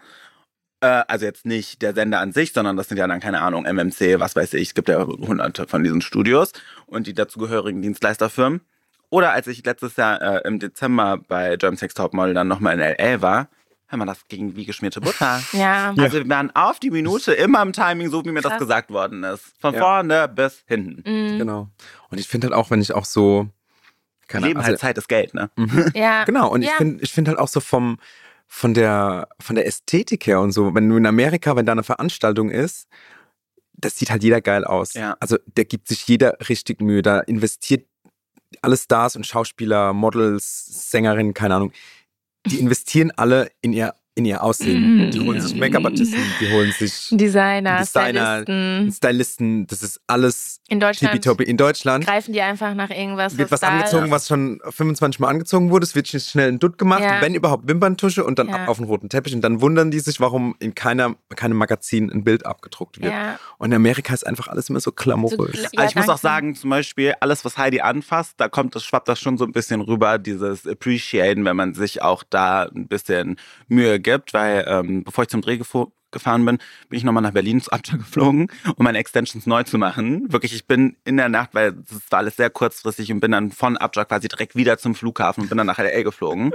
also jetzt nicht der Sender an sich, sondern das sind ja dann, keine Ahnung, MMC, was weiß ich, es gibt ja hunderte von diesen Studios und die dazugehörigen Dienstleisterfirmen. Oder als ich letztes Jahr im Dezember bei Germany's Next Topmodel dann nochmal in L.A. war, hör mal, das ging wie geschmierte Butter. Ja. Also wir waren auf die Minute immer im Timing, so wie mir das Krass. gesagt worden ist. Von Ja. vorne bis hinten. Mhm. Genau. Und ich finde halt auch, wenn ich auch so. Leben halt Zeit ist Geld, ne? Ja. Genau, und Ja. ich finde halt auch so von der Ästhetik her und so, wenn du in Amerika, wenn da eine Veranstaltung ist, das sieht halt jeder geil aus. Ja. Also da gibt sich jeder richtig Mühe, da investiert alle Stars und Schauspieler, Models, Sängerinnen, keine Ahnung, die investieren alle in ihr Aussehen. Die holen sich Make-up-Artisten, die holen sich Designer, Designer, Stylisten. Stylisten, das ist alles In Deutschland tippitoppi. In Deutschland greifen die einfach nach irgendwas, wird was da angezogen, ist. was schon 25 Mal angezogen wurde. Es wird schnell ein Dutt gemacht, Ja. wenn überhaupt Wimperntusche und dann Ja. ab auf den roten Teppich. Und dann wundern die sich, warum in keinem Magazin ein Bild abgedruckt wird. Ja. Und in Amerika ist einfach alles immer so glamourös. So Aber ich muss danke. auch sagen, zum Beispiel, alles, was Heidi anfasst, schwappt das schon so ein bisschen rüber, dieses Appreciaten, wenn man sich auch da ein bisschen Mühe gibt, weil bevor ich zum Dreh gefahren bin ich nochmal nach Berlin zu Abschlag geflogen, um meine Extensions neu zu machen. Wirklich, ich bin in der Nacht, weil das war alles sehr kurzfristig und bin dann von Abschlag quasi direkt wieder zum Flughafen und bin dann nach L.A. geflogen.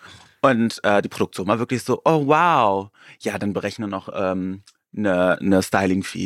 Und die Produktion war wirklich so, oh wow. Ja, dann berechne noch eine Styling-Fee.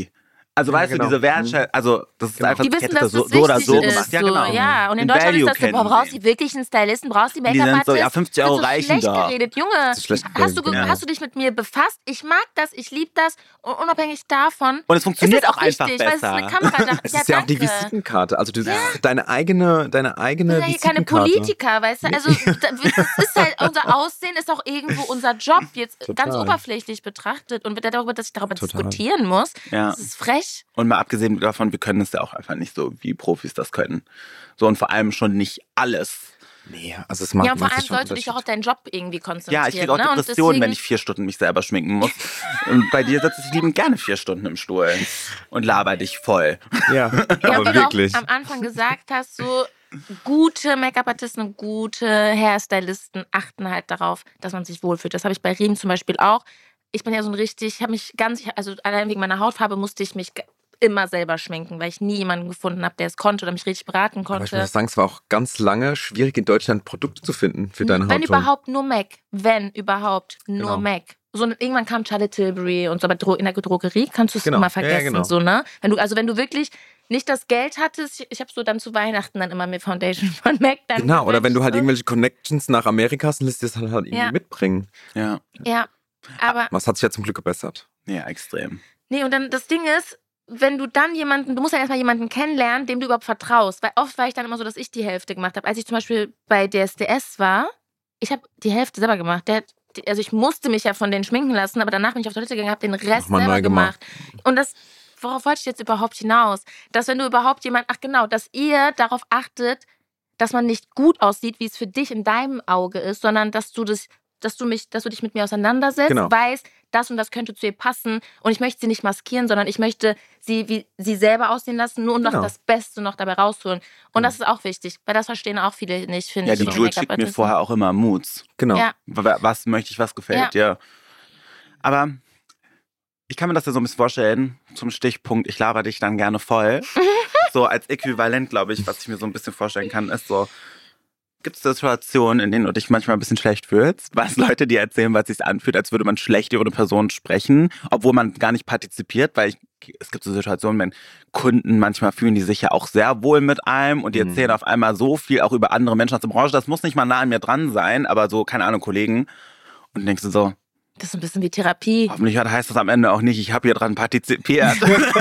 Also weißt du, diese Wertschätzung, also das ist einfach, die wissen, ich hätte dass das das so oder wichtig so ist. gemacht. Ja, So, genau. ja, und in Den Deutschland Value ist das so, kennen brauchst sie. du wirklich einen Stylisten, brauchst du Die sind Make-up-Artist? so, ja, 50 Euro wird so reichen schlecht doch. geredet. Junge, ist schlecht hast du dich mit mir befasst? Ich mag das, ich liebe das und unabhängig davon Und es funktioniert ist auch einfach wichtig, weil es ist besser. eine Kamera. Es ist ja auch die danke. Visitenkarte. Also deine eigene Wir sind ja hier Visitenkarte. keine Politiker, weißt du? Also das ist halt, unser Aussehen ist auch irgendwo unser Job, jetzt ganz oberflächlich betrachtet. Und darüber, dass ich darüber diskutieren muss, das ist frech. Und mal abgesehen davon, wir können es ja auch einfach nicht so, wie Profis das können. So, und vor allem schon nicht alles. Nee, also es macht Ja, und vor allem sollst du dich auch auf deinen Job irgendwie konzentrieren. Ja, ich kriege auch Depressionen, wenn ich 4 Stunden mich selber schminken muss. Und bei dir sitze ich liebend gerne 4 Stunden im Stuhl und laber dich voll. Ja, Ja, aber wie du wirklich. auch am Anfang gesagt hast, so gute Make-up-Artisten und gute Hairstylisten achten halt darauf, dass man sich wohlfühlt. Das habe ich bei Riem zum Beispiel auch. Ich bin ja so ein richtig, ich habe mich also allein wegen meiner Hautfarbe musste ich mich immer selber schminken, weil ich nie jemanden gefunden habe, der es konnte oder mich richtig beraten konnte. Aber ich muss sagen, es war auch ganz lange schwierig in Deutschland Produkte zu finden für deine Wenn Hautton. überhaupt nur MAC. Wenn überhaupt nur Genau. MAC. So, irgendwann kam Charlotte Tilbury und so, aber in der Drogerie kannst du es Genau. immer vergessen. Ja, genau. So, ne? Wenn du wirklich nicht das Geld hattest, ich habe so dann zu Weihnachten dann immer mir Foundation von MAC dann Genau, oder wenn du halt gewünscht. irgendwelche Connections nach Amerika hast, dann lässt du das halt irgendwie mitbringen. Ja, Ja, aber Was hat sich ja zum Glück gebessert. ja, extrem. nee, und dann das Ding ist, wenn du dann du musst ja erstmal jemanden kennenlernen, dem du überhaupt vertraust. Weil oft war ich dann immer so, dass ich die Hälfte gemacht habe. Als ich zum Beispiel bei DSDS war, ich habe die Hälfte selber gemacht. Also ich musste mich ja von denen schminken lassen, aber danach bin ich auf Toilette gegangen, habe den Rest Nochmal selber neu gemacht. Und worauf wollte ich jetzt überhaupt hinaus? Dass wenn du überhaupt dass ihr darauf achtet, dass man nicht gut aussieht, wie es für dich in deinem Auge ist, sondern dass du dich mit mir auseinandersetzt, Genau. weißt, das und das könnte zu ihr passen und ich möchte sie nicht maskieren, sondern ich möchte sie wie sie selber aussehen lassen, nur noch Genau. das Beste noch dabei rausholen. Und das ist auch wichtig, weil das verstehen auch viele nicht, finde Ja, ich. die so Jules schickt mir Make-up-Artisten. vorher auch immer Moods. Genau. Ja. Was möchte ich, was gefällt dir. Aber ich kann mir das ja so ein bisschen vorstellen, zum Stichpunkt, ich laber dich dann gerne voll. So als Äquivalent, glaube ich, was ich mir so ein bisschen vorstellen kann, ist so, gibt es Situationen, in denen du dich manchmal ein bisschen schlecht fühlst? Was Leute dir erzählen, weil es sich anfühlt, als würde man schlecht über eine Person sprechen, obwohl man gar nicht partizipiert, weil es gibt so Situationen, wenn Kunden, manchmal fühlen die sich ja auch sehr wohl mit einem und die erzählen auf einmal so viel auch über andere Menschen aus der Branche, das muss nicht mal nah an mir dran sein, aber so, keine Ahnung, Kollegen. Und denkst du so, Das ist ein bisschen wie Therapie. hoffentlich heißt das am Ende auch nicht, ich habe hier dran partizipiert.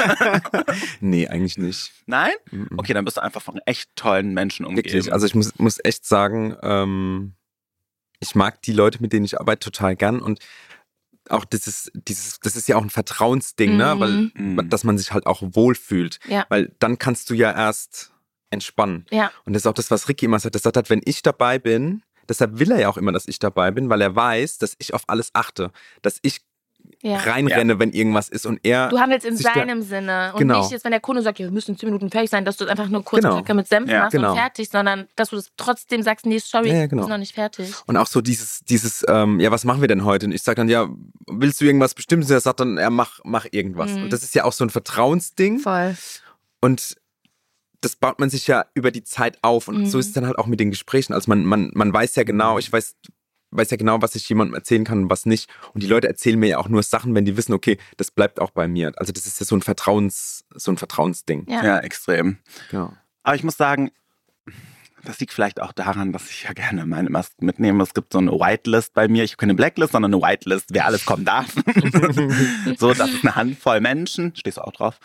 Nee, eigentlich nicht. Nein? Okay, dann bist du einfach von echt tollen Menschen umgeben. Wirklich. Also ich muss echt sagen, ich mag die Leute, mit denen ich arbeite, total gern. Und auch das ist ja auch ein Vertrauensding, ne? Weil, dass man sich halt auch wohlfühlt. Ja. Weil dann kannst du ja erst entspannen. Ja. Und das ist auch das, was Ricky immer sagt. Das sagt halt, wenn ich dabei bin, deshalb will er ja auch immer, dass ich dabei bin, weil er weiß, dass ich auf alles achte. Dass ich reinrenne, wenn irgendwas ist und er... Du handelst in sich da- seinem Sinne und Genau. nicht jetzt, wenn der Kunde sagt, ja, wir müssen in 10 Minuten fertig sein, dass du einfach nur kurz Genau. Kacke mit Senf Ja. machst Genau. und fertig, sondern dass du das trotzdem sagst, nee, sorry, Ja, genau. wir sind noch nicht fertig. Und auch so dieses, ja, was machen wir denn heute? Und ich sage dann, ja, willst du irgendwas Bestimmtes? Und er sagt dann, ja, mach irgendwas. Und das ist ja auch so ein Vertrauensding. Voll. Und das baut man sich ja über die Zeit auf. Und so ist es dann halt auch mit den Gesprächen. Also man weiß ja genau, ich weiß ja genau, was ich jemandem erzählen kann und was nicht. Und die Leute erzählen mir ja auch nur Sachen, wenn die wissen, okay, das bleibt auch bei mir. Also das ist ja so ein Vertrauensding. Ja. Ja, extrem. Ja. Aber ich muss sagen, das liegt vielleicht auch daran, dass ich ja gerne meine Maske mitnehme. Es gibt so eine Whitelist bei mir. Ich habe keine Blacklist, sondern eine Whitelist, wer alles kommen darf. So, das ist eine Handvoll Menschen. Stehst du auch drauf?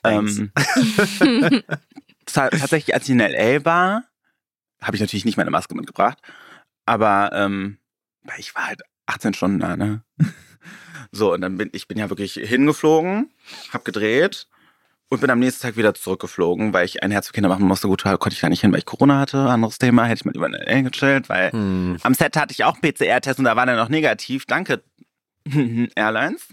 Tatsächlich, als ich in L.A. war, habe ich natürlich nicht meine Maske mitgebracht. Aber weil ich war halt 18 Stunden da, ne? So, und dann bin ich ja wirklich hingeflogen, habe gedreht und bin am nächsten Tag wieder zurückgeflogen, weil ich ein Herz für Kinder machen musste. Gut, konnte ich gar nicht hin, weil ich Corona hatte. Anderes Thema, hätte ich mal über L.A. gechillt, weil am Set hatte ich auch einen PCR-Test und da war der noch negativ. Danke, Airlines.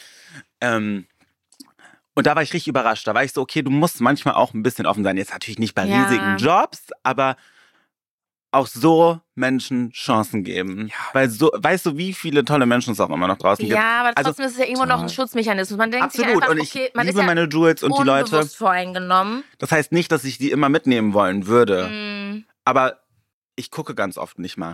Und da war ich richtig überrascht. Da war ich so, okay, du musst manchmal auch ein bisschen offen sein. Jetzt natürlich nicht bei riesigen Jobs, aber auch so Menschen Chancen geben. Ja. Weil so, weißt du, wie viele tolle Menschen es auch immer noch draußen gibt? Ja, aber trotzdem Also, ist es ja irgendwo noch ein Schutzmechanismus. Man denkt sich absolut. einfach, Und ich okay, man ist liebe ja meine Jules und die Leute. unbewusst voreingenommen. Das heißt nicht, dass ich die immer mitnehmen wollen würde. Aber ich gucke ganz oft nicht mal.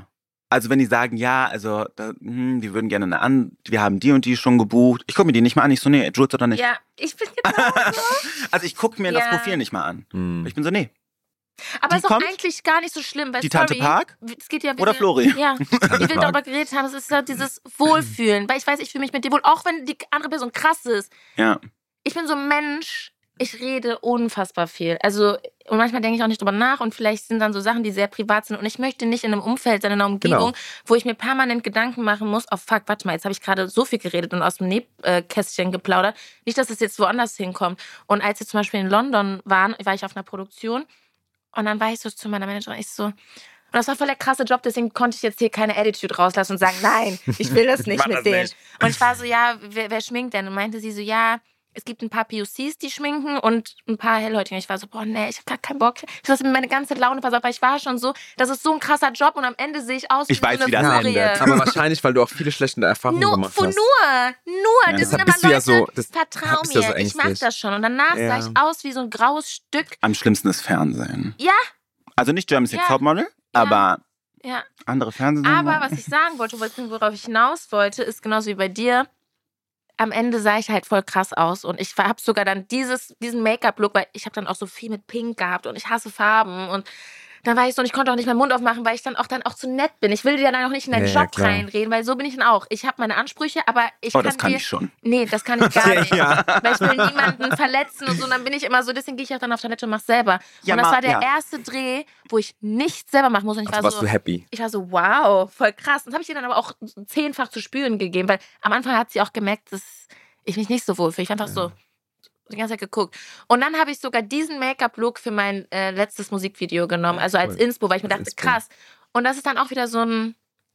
Also wenn die sagen, ja, also wir würden gerne wir haben die und die schon gebucht. Ich gucke mir die nicht mal an. Ich so, nee, Jules oder nicht. Ja, ich bin genau so. Also ich gucke mir das Profil nicht mal an. Ich bin so, nee. Aber Die ist auch kommt? eigentlich gar nicht so schlimm. Weil, Die Tante Park? Es geht ja, Oder Flori? Ja, wie wir darüber geredet haben, es ist ja dieses Wohlfühlen. Weil ich weiß, ich fühle mich mit dir wohl, auch wenn die andere Person krass ist. Ja. Ich bin so ein Mensch, ich rede unfassbar viel. Also, und manchmal denke ich auch nicht drüber nach und vielleicht sind dann so Sachen, die sehr privat sind und ich möchte nicht in einem Umfeld sein, in einer Umgebung, wo ich mir permanent Gedanken machen muss, oh fuck, warte mal, jetzt habe ich gerade so viel geredet und aus dem Nähkästchen geplaudert. Nicht, dass es jetzt woanders hinkommt. Und als wir zum Beispiel in London waren, war ich auf einer Produktion und dann war ich so zu meiner Managerin, und das war voll der krasse Job, deswegen konnte ich jetzt hier keine Attitude rauslassen und sagen, nein, ich will das nicht mit denen. Und ich war so, ja, wer schminkt denn? Und meinte sie so, ja, es gibt ein paar POCs, die schminken und ein paar Hellhäutige. Ich war so, boah, nee, ich hab gar keinen Bock. Ich lasse mir meine ganze Laune versaut, weil ich war schon so, das ist so ein krasser Job und am Ende sehe ich aus wie so eine Furie. Aber wahrscheinlich, weil du auch viele schlechte Erfahrungen gemacht hast. Nur. Das sind immer Leute, vertrau mir, so ich mach das schon. Und danach sah ich aus wie so ein graues Stück. Am schlimmsten ist Fernsehen. Ja. Also nicht Germany's Next Topmodel, aber andere Fernsehsender. Aber was ich sagen wollte, worauf ich hinaus wollte, ist genauso wie bei dir. Am Ende sah ich halt voll krass aus und ich habe sogar dann diesen Make-up-Look, weil ich habe dann auch so viel mit Pink gehabt und ich hasse Farben und dann war ich so und ich konnte auch nicht meinen Mund aufmachen, weil ich dann auch zu nett bin. Ich will dir dann auch nicht in deinen Job reinreden, weil so bin ich dann auch. Ich habe meine Ansprüche, aber das kann ich schon. Nee, das kann ich gar nicht. Weil ich will niemanden verletzen und so. Und dann bin ich immer so, deswegen gehe ich auch dann auf Toilette und mach's selber. Ja, und das war der erste Dreh, wo ich nichts selber machen muss. Und ich war warst so, du happy? Ich war so, wow, voll krass. Das habe ich ihr dann aber auch 10-fach zu spüren gegeben, weil am Anfang hat sie auch gemerkt, dass ich mich nicht so wohl fühle. Ich habe einfach so die ganze Zeit geguckt. Und dann habe ich sogar diesen Make-up-Look für mein letztes Musikvideo genommen, also als Inspo, weil ich mir dachte, krass. Und das ist dann auch wieder so eine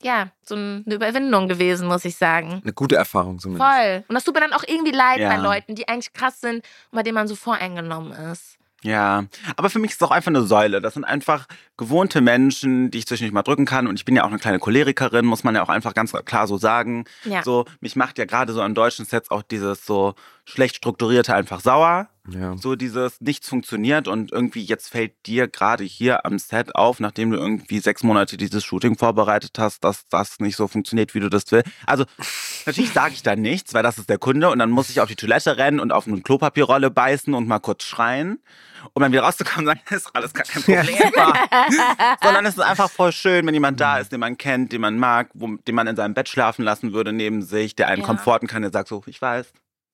Überwindung gewesen, muss ich sagen. Eine gute Erfahrung zumindest. Voll. Und das tut mir dann auch irgendwie leid bei Leuten, die eigentlich krass sind und bei denen man so voreingenommen ist. Ja, aber für mich ist es auch einfach eine Säule. Das sind einfach gewohnte Menschen, die ich zwischendurch mal drücken kann. Und ich bin ja auch eine kleine Cholerikerin, muss man ja auch einfach ganz klar so sagen. Ja. So, mich macht ja gerade so an deutschen Sets auch dieses so schlecht strukturierte einfach sauer. Ja. So dieses nichts funktioniert und irgendwie jetzt fällt dir gerade hier am Set auf, nachdem du irgendwie 6 Monate dieses Shooting vorbereitet hast, dass das nicht so funktioniert, wie du das willst. Also natürlich sage ich da nichts, weil das ist der Kunde und dann muss ich auf die Toilette rennen und auf eine Klopapierrolle beißen und mal kurz schreien, um dann wieder rauszukommen und sagen, das ist alles gar kein Problem. Sondern es ist einfach voll schön, wenn jemand da ist, den man kennt, den man mag, den man in seinem Bett schlafen lassen würde neben sich, der einen komforten kann, der sagt so, ich weiß.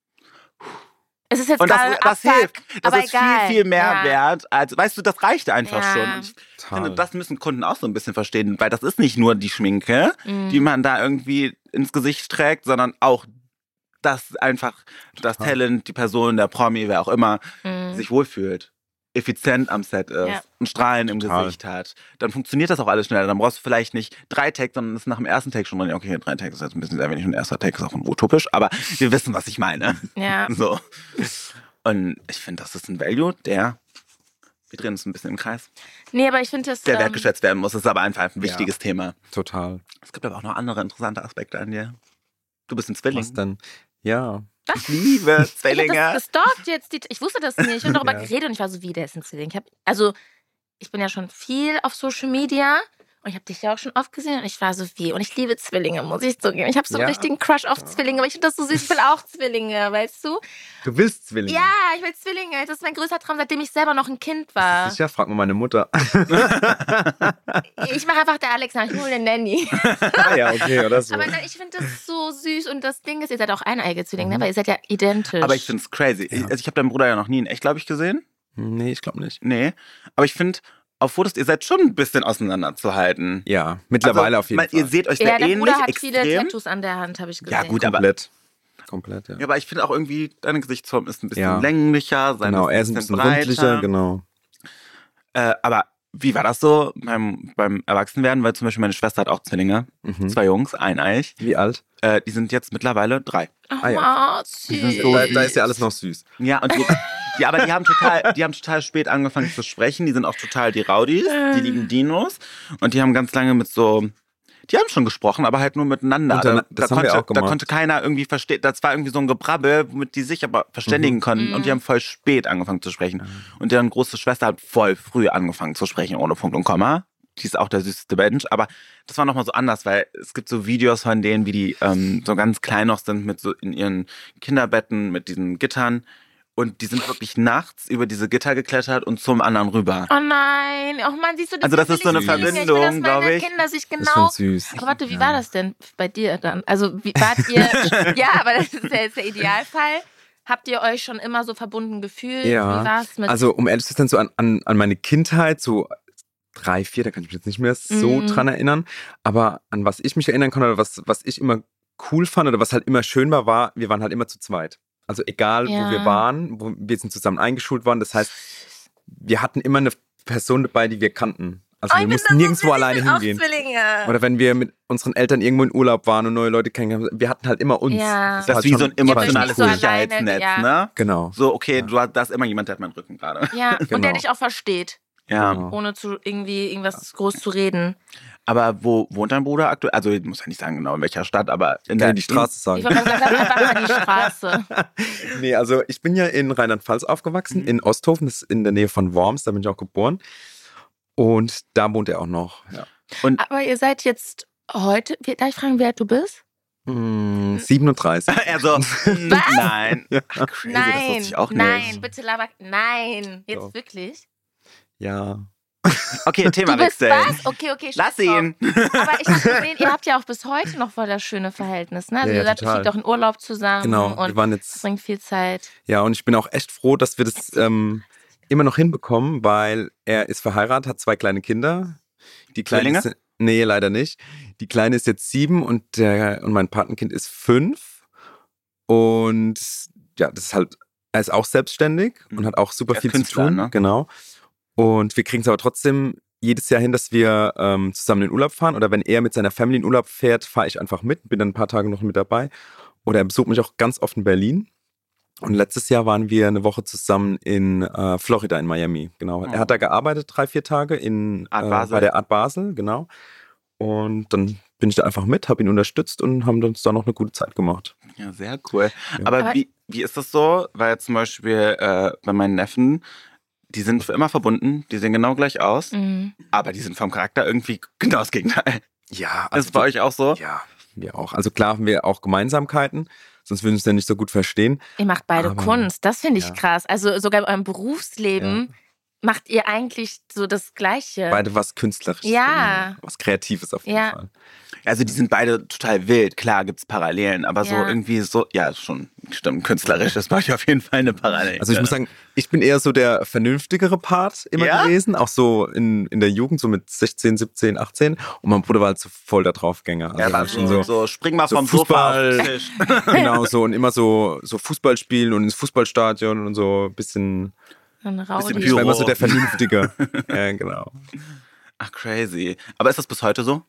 Es ist jetzt und das hilft. Das ist egal. viel mehr wert. Als, weißt du, das reicht einfach schon. Und ich finde, das müssen Kunden auch so ein bisschen verstehen, weil das ist nicht nur die Schminke, die man da irgendwie ins Gesicht trägt, sondern auch, dass einfach das Talent, die Person, der Promi, wer auch immer, sich wohlfühlt. Effizient am Set ist, ein Strahlen im Gesicht hat, dann funktioniert das auch alles schneller. Dann brauchst du vielleicht nicht 3 Takes, sondern ist nach dem ersten Take schon drin. Okay, 3 Takes ist jetzt ein bisschen sehr wenig und der erste Take ist auch utopisch, aber wir wissen, was ich meine. Ja. So. Und ich finde, das ist ein Value, wir drehen uns ein bisschen im Kreis. Nee, aber ich finde das... Der wertgeschätzt werden muss, das ist aber einfach ein wichtiges Thema. Total. Es gibt aber auch noch andere interessante Aspekte an dir. Du bist ein Zwilling. Was denn? Ja. Ich liebe Zwillinge. Ich hab das gestalkt jetzt. Ich wusste das nicht. Ich habe darüber geredet und ich war so, wie, der ist ein Zwilling. Ich bin ja schon viel auf Social Media und ich habe dich ja auch schon oft gesehen und ich war so, wie. Und ich liebe Zwillinge, muss ich zugeben. Ich habe so einen richtigen Crush auf Zwillinge, aber ich finde das so süß. Ich will auch Zwillinge, weißt du? Du willst Zwillinge? Ja, ich will Zwillinge. Das ist mein größter Traum, seitdem ich selber noch ein Kind war. Sicher, frag mal meine Mutter. Ich mache einfach der Alex nach, ich hole eine Nanny. Ja, okay, oder so. Aber ich finde das so süß und das Ding ist, ihr seid auch eineige Zwillinge, ne? Weil ihr seid ja identisch. Aber ich finde es crazy. Ja. Also ich habe deinen Bruder ja noch nie in echt, glaube ich, gesehen. Nee, ich glaube nicht. Nee, aber ich finde, auf Fotos, ihr seid schon ein bisschen auseinanderzuhalten. Ja, mittlerweile auf jeden Fall. Ihr seht euch sehr ähnlich, der Bruder hat extrem. viele Tattoos an der Hand, habe ich gesehen. Ja gut, Komplett, ja. Ja, aber ich finde auch irgendwie, deine Gesichtsform ist ein bisschen länglicher. Genau, er ist ein bisschen rundlicher, genau. Aber wie war das so beim Erwachsenwerden? Weil zum Beispiel meine Schwester hat auch Zwillinge, 2 Jungs, eineich. Wie alt? Die sind jetzt mittlerweile 3. Oh, süß. Da ist ja alles noch süß. Ja, und aber die haben total spät angefangen zu sprechen. Die sind auch total die Rowdies, die lieben Dinos. Und die haben ganz lange die haben schon gesprochen, aber halt nur miteinander. Da konnte keiner irgendwie verstehen. Das war irgendwie so ein Gebrabbel, womit die sich aber verständigen konnten. Und die haben voll spät angefangen zu sprechen. Und deren große Schwester hat voll früh angefangen zu sprechen, ohne Punkt und Komma. die ist auch der süßeste Mensch. Aber das war nochmal so anders, weil es gibt so Videos von denen, wie die so ganz klein noch sind, mit so in ihren Kinderbetten, mit diesen Gittern. Und die sind wirklich nachts über diese Gitter geklettert und zum anderen rüber. Oh nein, oh Mann, siehst du, Also das ist so eine Verbindung, glaube ich. Kinder sich Das ist genau. schon süß. Aber warte, wie war das denn bei dir dann? Also wie wart ihr? Ja, aber das ist ja jetzt der Idealfall. Habt ihr euch schon immer so verbunden gefühlt? Ja, Wie war's mit? also um ehrlich zu sein, so an meine Kindheit, so 3, 4, da kann ich mich jetzt nicht mehr so dran erinnern. Aber an was ich mich erinnern kann oder was ich immer cool fand oder was halt immer schön war, wir waren halt immer zu zweit. Also egal, wo wir waren, wir sind zusammen eingeschult worden. Das heißt, wir hatten immer eine Person dabei, die wir kannten. Also wir mussten nirgendwo alleine hingehen. Oder wenn wir mit unseren Eltern irgendwo in Urlaub waren und neue Leute kennengelernt haben, wir hatten halt immer uns. Ja. Das ist wie so ein emotionales so Sicherheitsnetz, alleine, ne? Genau. So, okay, da ist immer jemand, der hat meinen Rücken gerade. Ja, und Genau. der dich auch versteht, Ja. Genau. ohne irgendwas groß zu reden. Aber wo wohnt dein Bruder aktuell? Also ich muss ja nicht sagen genau in welcher Stadt, aber in Kann ich die Straße Ich sagen. wollte mal sagen, sag einfach mal die Straße. Nee, also ich bin ja in Rheinland-Pfalz aufgewachsen, in Osthofen, das ist in der Nähe von Worms, da bin ich auch geboren. Und da wohnt er auch noch. Ja. Aber ihr seid jetzt heute, darf ich fragen, wie alt du bist? 37. Also, nein. Ach, crazy, das wusste ich auch nicht. Nein, bitte laber, nein, jetzt Doch. wirklich? Ja. Okay, Du Thema bist wechseln. was? Okay, Lass stopp. ihn. Aber ich habe gesehen, ihr habt ja auch bis heute noch voll das schöne Verhältnis, ne? Also Ja, ihr seid total. fliegt auch in Urlaub zusammen Genau, und wir waren jetzt. bringt viel Zeit. Ja, und ich bin auch echt froh, dass wir das immer noch hinbekommen, weil er ist verheiratet, hat 2 kleine Kinder. Die Kleine Zwillinge? ist, nee, leider nicht. Die Kleine ist jetzt 7 und mein Patenkind ist 5. Und ja, das ist halt, er ist auch selbstständig und hat auch super Er ist viel zu Künstler, tun. ne? Genau. Und wir kriegen es aber trotzdem jedes Jahr hin, dass wir zusammen in Urlaub fahren. Oder wenn er mit seiner Family in Urlaub fährt, fahre ich einfach mit, bin dann ein paar Tage noch mit dabei. Oder er besucht mich auch ganz oft in Berlin. Und letztes Jahr waren wir eine Woche zusammen in Florida, in Miami. Genau. Er hat da gearbeitet 3, 4 Tage Art Basel. bei der Art Basel, genau. Und dann bin ich da einfach mit, habe ihn unterstützt und haben uns da noch eine gute Zeit gemacht. Ja, sehr cool. Ja. Aber wie ist das so? Weil zum Beispiel bei meinen Neffen, die sind für immer verbunden, die sehen genau gleich aus, aber die sind vom Charakter irgendwie genau das Gegenteil. Ja, Ist es bei euch auch so? Ja, wir auch. Also klar haben wir auch Gemeinsamkeiten, sonst würden wir uns ja nicht so gut verstehen. Ihr macht beide Aber- Kunst, das finde ich ja. krass. Also sogar in eurem Berufsleben macht ihr eigentlich so das Gleiche. Beide was Künstlerisches. Ja. Genau. Was Kreatives auf jeden Ja. Fall. Also die sind beide total wild. Klar gibt's Parallelen, aber so Ja. irgendwie so, ja schon, stimmt, künstlerisch ist bei euch auf jeden Fall eine Parallele. Also ich muss sagen, ich bin eher so der vernünftigere Part immer Ja? gewesen, auch so in der Jugend, so mit 16, 17, 18. Und mein Bruder war halt so voll der Draufgänger. Also ja, er war dann schon so spring mal so vom Sofa auf den Fußball. Tisch. Genau, so und immer so Fußball spielen und ins Fußballstadion und so ein bisschen. Ein Bisschen Rowdy. Ich war immer Büro. so der Vernünftige. Ja, genau. Ach, crazy. Aber ist das bis heute so?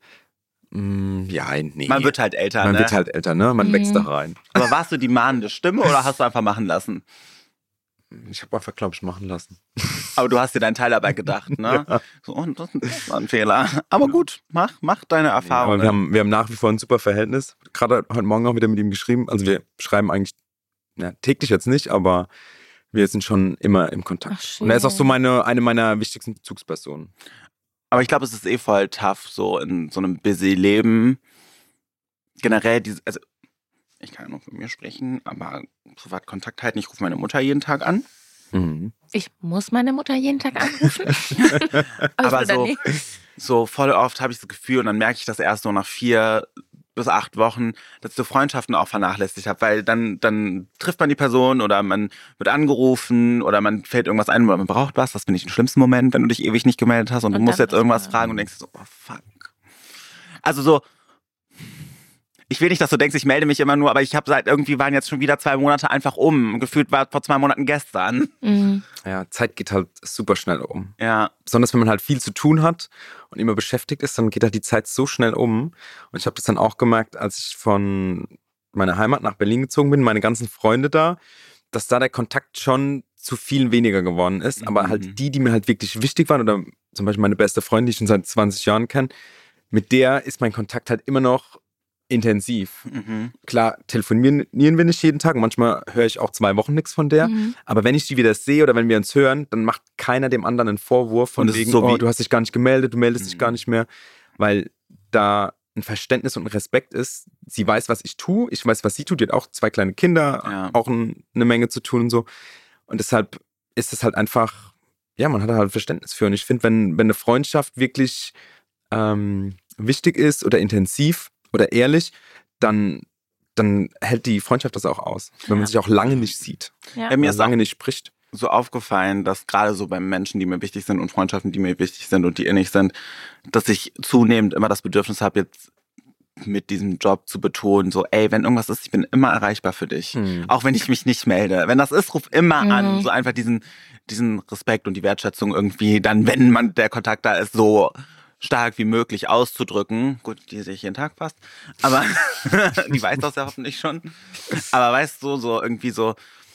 Ja, nee. Man wird halt älter, Man ne? wird halt älter, ne? Man wächst da rein. Aber warst du die mahnende Stimme oder hast du einfach machen lassen? Ich habe einfach, glaube ich, machen lassen. Aber du hast dir deinen Teil dabei gedacht, ne? So, und das war ein Fehler. Aber gut, mach deine Aber Erfahrungen. wir haben nach wie vor ein super Verhältnis. Gerade heute Morgen auch wieder mit ihm geschrieben. Also wir schreiben eigentlich täglich jetzt nicht, aber wir sind schon immer im Kontakt. Ach, schön. Und er ist auch so eine meiner wichtigsten Bezugspersonen. Aber ich glaube, es ist eh voll tough, so in so einem busy Leben. Generell, also ich kann ja nur von mir sprechen, aber privat Kontakt halten. Ich rufe meine Mutter jeden Tag an. Mhm. Ich muss meine Mutter jeden Tag anrufen. Aber ich will da so, nicht. so voll oft habe ich das Gefühl und dann merke ich das erst so nach 4 bis 8 Wochen, dass ich so Freundschaften auch vernachlässigt habe, weil dann trifft man die Person oder man wird angerufen oder man fällt irgendwas ein oder man braucht was. Das finde ich den schlimmsten Moment, wenn du dich ewig nicht gemeldet hast und du Und musst dann jetzt irgendwas bist du- fragen und denkst so, oh fuck. Also so, ich will nicht, dass du denkst, ich melde mich immer nur, aber ich habe irgendwie waren jetzt schon wieder 2 Monate einfach um. Gefühlt war vor 2 Monaten gestern. Mhm. Ja, Zeit geht halt super schnell um. Ja. Besonders wenn man halt viel zu tun hat und immer beschäftigt ist, dann geht halt die Zeit so schnell um. Und ich habe das dann auch gemerkt, als ich von meiner Heimat nach Berlin gezogen bin, meine ganzen Freunde da, dass da der Kontakt schon zu viel weniger geworden ist. Aber halt die mir halt wirklich wichtig waren, oder zum Beispiel meine beste Freundin, die ich schon seit 20 Jahren kenne, mit der ist mein Kontakt halt immer noch intensiv. Klar, telefonieren wir nicht jeden Tag. Manchmal höre ich auch 2 Wochen nichts von der. Aber wenn ich die wieder sehe oder wenn wir uns hören, dann macht keiner dem anderen einen Vorwurf von wegen, so du hast dich gar nicht gemeldet, du meldest dich gar nicht mehr. Weil da ein Verständnis und ein Respekt ist. Sie weiß, was ich tue. Ich weiß, was sie tut. Die hat auch 2 kleine Kinder, auch eine Menge zu tun und so. Und deshalb ist es halt einfach, ja, man hat halt Verständnis für. Und ich finde, wenn eine Freundschaft wirklich wichtig ist oder intensiv oder ehrlich, dann hält die Freundschaft das auch aus. Wenn man sich auch lange nicht sieht. Ja. Mir ist lange nicht spricht. So aufgefallen, dass gerade so bei Menschen, die mir wichtig sind und Freundschaften, die mir wichtig sind und die innig sind, dass ich zunehmend immer das Bedürfnis habe, jetzt mit diesem Job zu betonen, so, ey, wenn irgendwas ist, ich bin immer erreichbar für dich. Auch wenn ich mich nicht melde. Wenn das ist, ruf immer an. So einfach diesen Respekt und die Wertschätzung irgendwie dann, wenn der Kontakt da ist, so stark wie möglich auszudrücken. Gut, die sehe ich jeden Tag fast. Aber die weiß das ja hoffentlich schon. Aber weißt du, so irgendwie so,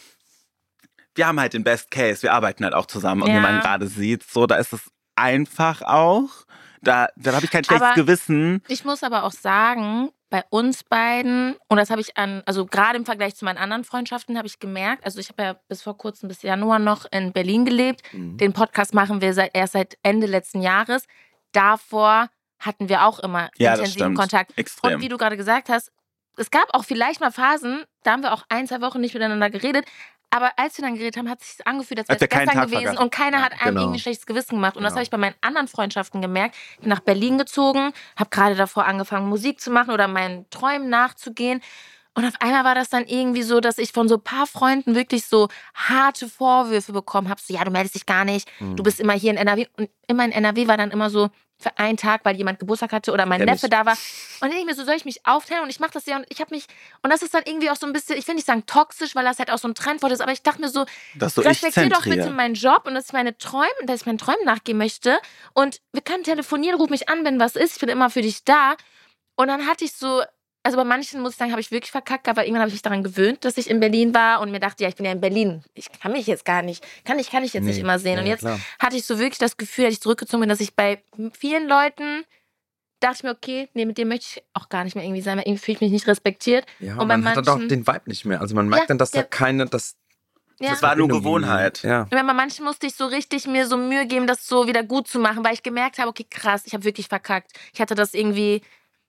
wir haben halt den Best Case, wir arbeiten halt auch zusammen. Und wie man gerade sieht, so, da ist es einfach auch. Da habe ich kein schlechtes Gewissen. Ich muss aber auch sagen, bei uns beiden, und das habe ich also gerade im Vergleich zu meinen anderen Freundschaften, habe ich gemerkt, also ich habe ja bis vor kurzem, bis Januar noch in Berlin gelebt. Den Podcast machen wir erst seit Ende letzten Jahres. Davor hatten wir auch immer intensiven Kontakt. Extrem. Und wie du gerade gesagt hast, es gab auch vielleicht mal Phasen, da haben wir auch 1-2 Wochen nicht miteinander geredet. Aber als wir dann geredet haben, hat es sich angefühlt, als wäre es gestern gewesen und keiner hat einem irgendwie ein schlechtes Gewissen gemacht. Und das habe ich bei meinen anderen Freundschaften gemerkt. Ich bin nach Berlin gezogen, habe gerade davor angefangen, Musik zu machen oder meinen Träumen nachzugehen. Und auf einmal war das dann irgendwie so, dass ich von so ein paar Freunden wirklich so harte Vorwürfe bekommen habe. So, ja, du meldest dich gar nicht, du bist immer hier in NRW. Und immer in NRW war dann immer so für einen Tag, weil jemand Geburtstag hatte oder mein Neffe da war. Und dann denke ich mir so, soll ich mich aufteilen? Und ich mache das ja und ich habe mich, und das ist dann irgendwie auch so ein bisschen, ich will nicht sagen toxisch, weil das halt auch so ein Trendwort ist, aber ich dachte mir so, respektier doch bitte meinen Job und dass ich meinen Träumen nachgehen möchte. Und wir können telefonieren, ruf mich an, wenn was ist, ich bin immer für dich da. Und dann hatte ich so, also bei manchen, muss ich sagen, habe ich wirklich verkackt, aber irgendwann habe ich mich daran gewöhnt, dass ich in Berlin war und mir dachte, ja, ich bin ja in Berlin. Ich kann mich jetzt gar nicht, kann ich jetzt nicht immer sehen. Und jetzt hatte ich so wirklich das Gefühl, als ich zurückgezogen bin, dass ich bei vielen Leuten dachte ich mir, okay, nee, mit dem möchte ich auch gar nicht mehr irgendwie sein, weil irgendwie fühle ich mich nicht respektiert. Ja, und man hat dann auch den Vibe nicht mehr. Also man merkt dann, dass da keine, das war nur Gewohnheit. Ja. Und bei manchen musste ich so richtig mir so Mühe geben, das so wieder gut zu machen, weil ich gemerkt habe, okay, krass, ich habe wirklich verkackt. Ich hatte das irgendwie,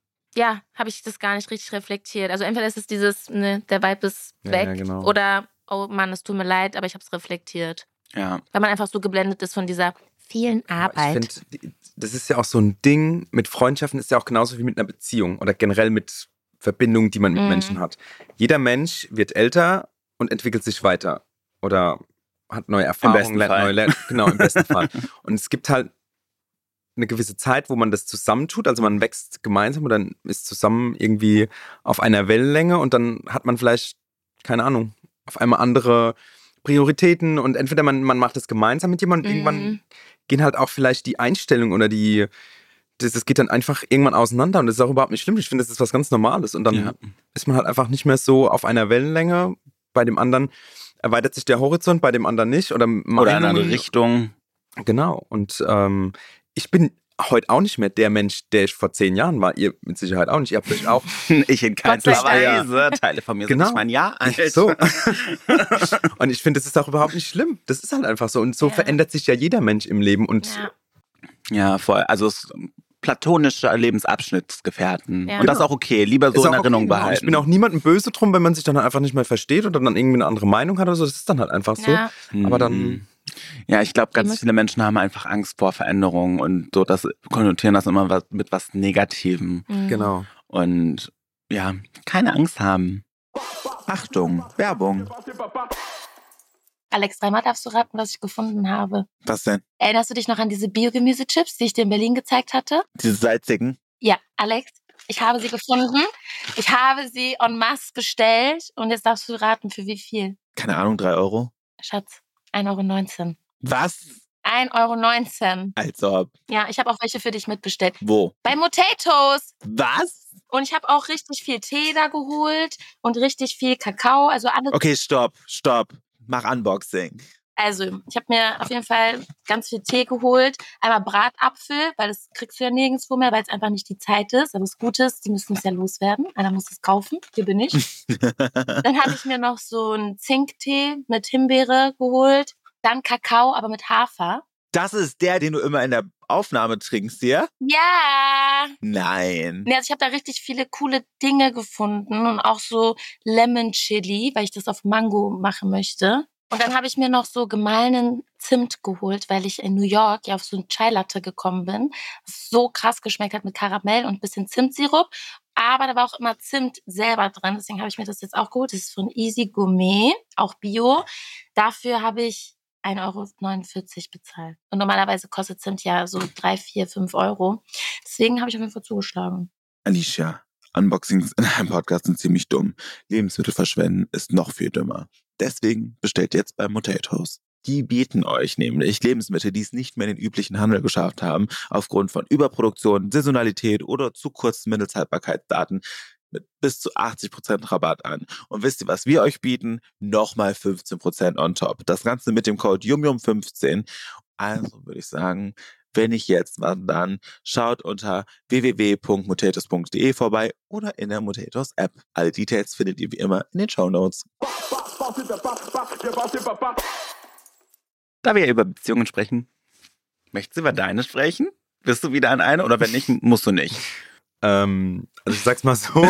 habe ich das gar nicht richtig reflektiert. Also entweder ist es dieses, ne, der Vibe ist weg oder, oh Mann, es tut mir leid, aber ich habe es reflektiert. Ja. Weil man einfach so geblendet ist von dieser vielen Arbeit. Ich finde, das ist ja auch so ein Ding, mit Freundschaften ist ja auch genauso wie mit einer Beziehung oder generell mit Verbindungen, die man mit Menschen hat. Jeder Mensch wird älter und entwickelt sich weiter oder hat neue Erfahrungen, genau, im besten Fall. Und es gibt halt eine gewisse Zeit, wo man das zusammentut, also man wächst gemeinsam oder ist zusammen irgendwie auf einer Wellenlänge und dann hat man vielleicht, keine Ahnung, auf einmal andere Prioritäten und entweder man macht das gemeinsam mit jemandem und irgendwann gehen halt auch vielleicht die Einstellungen oder das geht dann einfach irgendwann auseinander und das ist auch überhaupt nicht schlimm. Ich finde, das ist was ganz Normales und dann ist man halt einfach nicht mehr so auf einer Wellenlänge. Bei dem anderen erweitert sich der Horizont, bei dem anderen nicht oder in eine andere Richtung. Genau und ich bin heute auch nicht mehr der Mensch, der ich vor 10 Jahren war. Ihr mit Sicherheit auch nicht. Ihr habt euch auch. Ich in keinster Weise. Teile von mir sind nicht mein Jahr alt. So. Und ich finde, das ist auch überhaupt nicht schlimm. Das ist halt einfach so. Und so verändert sich ja jeder Mensch im Leben. Und ja, voll. Also es platonische Lebensabschnittsgefährten. Ja. Und das ist auch okay. Lieber so in Erinnerung behalten. Ich bin auch niemandem böse drum, wenn man sich dann halt einfach nicht mehr versteht oder dann irgendwie eine andere Meinung hat oder so. Das ist dann halt einfach so. Aber dann. Ja, ich glaube, ganz viele Menschen haben einfach Angst vor Veränderungen und so, das konnotieren das immer mit was Negativem. Genau. Und ja, keine Angst haben. Achtung, Werbung. Alex, dreimal darfst du raten, was ich gefunden habe. Was denn? Erinnerst du dich noch an diese Biogemüsechips, die ich dir in Berlin gezeigt hatte? Diese salzigen? Ja, Alex, ich habe sie gefunden. Ich habe sie en masse bestellt und jetzt darfst du raten, für wie viel? Keine Ahnung, 3 Euro? Schatz, 1,19 €. Was? 1,19 €. Als ob. Ja, ich habe auch welche für dich mitbestellt. Wo? Bei Potatoes. Was? Und ich habe auch richtig viel Tee da geholt und richtig viel Kakao. Also alles. Okay, stopp. Mach Unboxing. Also, ich habe mir auf jeden Fall ganz viel Tee geholt. Einmal Bratapfel, weil das kriegst du ja nirgendwo mehr, weil es einfach nicht die Zeit ist. Aber das Gute ist, die müssen es ja loswerden. Einer muss es kaufen. Hier bin ich. Dann habe ich mir noch so einen Zinktee mit Himbeere geholt. Dann Kakao, aber mit Hafer. Das ist der, den du immer in der Aufnahme trinkst, ja? Ja! Nein. Nee, also ich habe da richtig viele coole Dinge gefunden und auch so Lemon Chili, weil ich das auf Mango machen möchte. Und dann habe ich mir noch so gemahlenen Zimt geholt, weil ich in New York ja auf so ein Chai Latte gekommen bin, was so krass geschmeckt hat mit Karamell und ein bisschen Zimtsirup. Aber da war auch immer Zimt selber drin, deswegen habe ich mir das jetzt auch geholt. Das ist von Easy Gourmet, auch Bio. Dafür habe ich 1,49 € bezahlt. Und normalerweise kostet Zimt ja so 3, 4, 5 Euro. Deswegen habe ich auf jeden Fall zugeschlagen. Alicia, Unboxings in einem Podcast sind ziemlich dumm. Lebensmittel verschwenden ist noch viel dümmer. Deswegen bestellt jetzt bei Potatoes. Die bieten euch nämlich Lebensmittel, die es nicht mehr in den üblichen Handel geschafft haben, aufgrund von Überproduktion, Saisonalität oder zu kurzen Mindesthaltbarkeitsdaten mit bis zu 80% Rabatt an. Und wisst ihr, was wir euch bieten? Nochmal 15% on top. Das Ganze mit dem Code YUMYUM15. Also würde ich sagen, wenn nicht jetzt, wann dann? Schaut unter www.mutatos.de vorbei oder in der Mutatos App. Alle Details findet ihr wie immer in den Shownotes. Da wir ja über Beziehungen sprechen, möchtest du über deine sprechen? Bist du wieder an eine oder wenn nicht, musst du nicht? Also ich sag's mal so.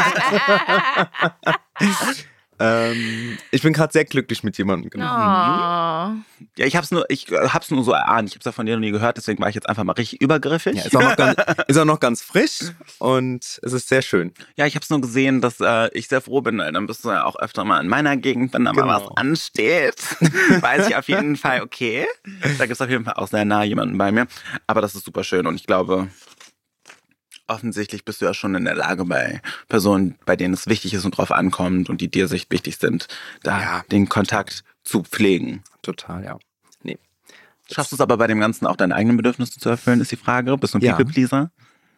Ich bin gerade sehr glücklich mit jemandem. Genau. Oh. Ja, ich hab's nur so erahnt. Ich hab's ja von dir noch nie gehört, deswegen war ich jetzt einfach mal richtig übergriffig. Ja, ist auch noch ganz frisch und es ist sehr schön. Ja, ich hab's nur gesehen, dass ich sehr froh bin, weil dann bist du ja auch öfter mal in meiner Gegend, wenn da mal was ansteht. Weiß ich auf jeden Fall, okay. Da gibt's auf jeden Fall auch sehr nah jemanden bei mir. Aber das ist super schön und ich glaube, offensichtlich bist du ja schon in der Lage, bei Personen, bei denen es wichtig ist und drauf ankommt und die dir sich wichtig sind, da den Kontakt zu pflegen. Total, ja. Nee. Schaffst du es aber bei dem Ganzen auch deine eigenen Bedürfnisse zu erfüllen, ist die Frage. Bist du ein People-Pleaser?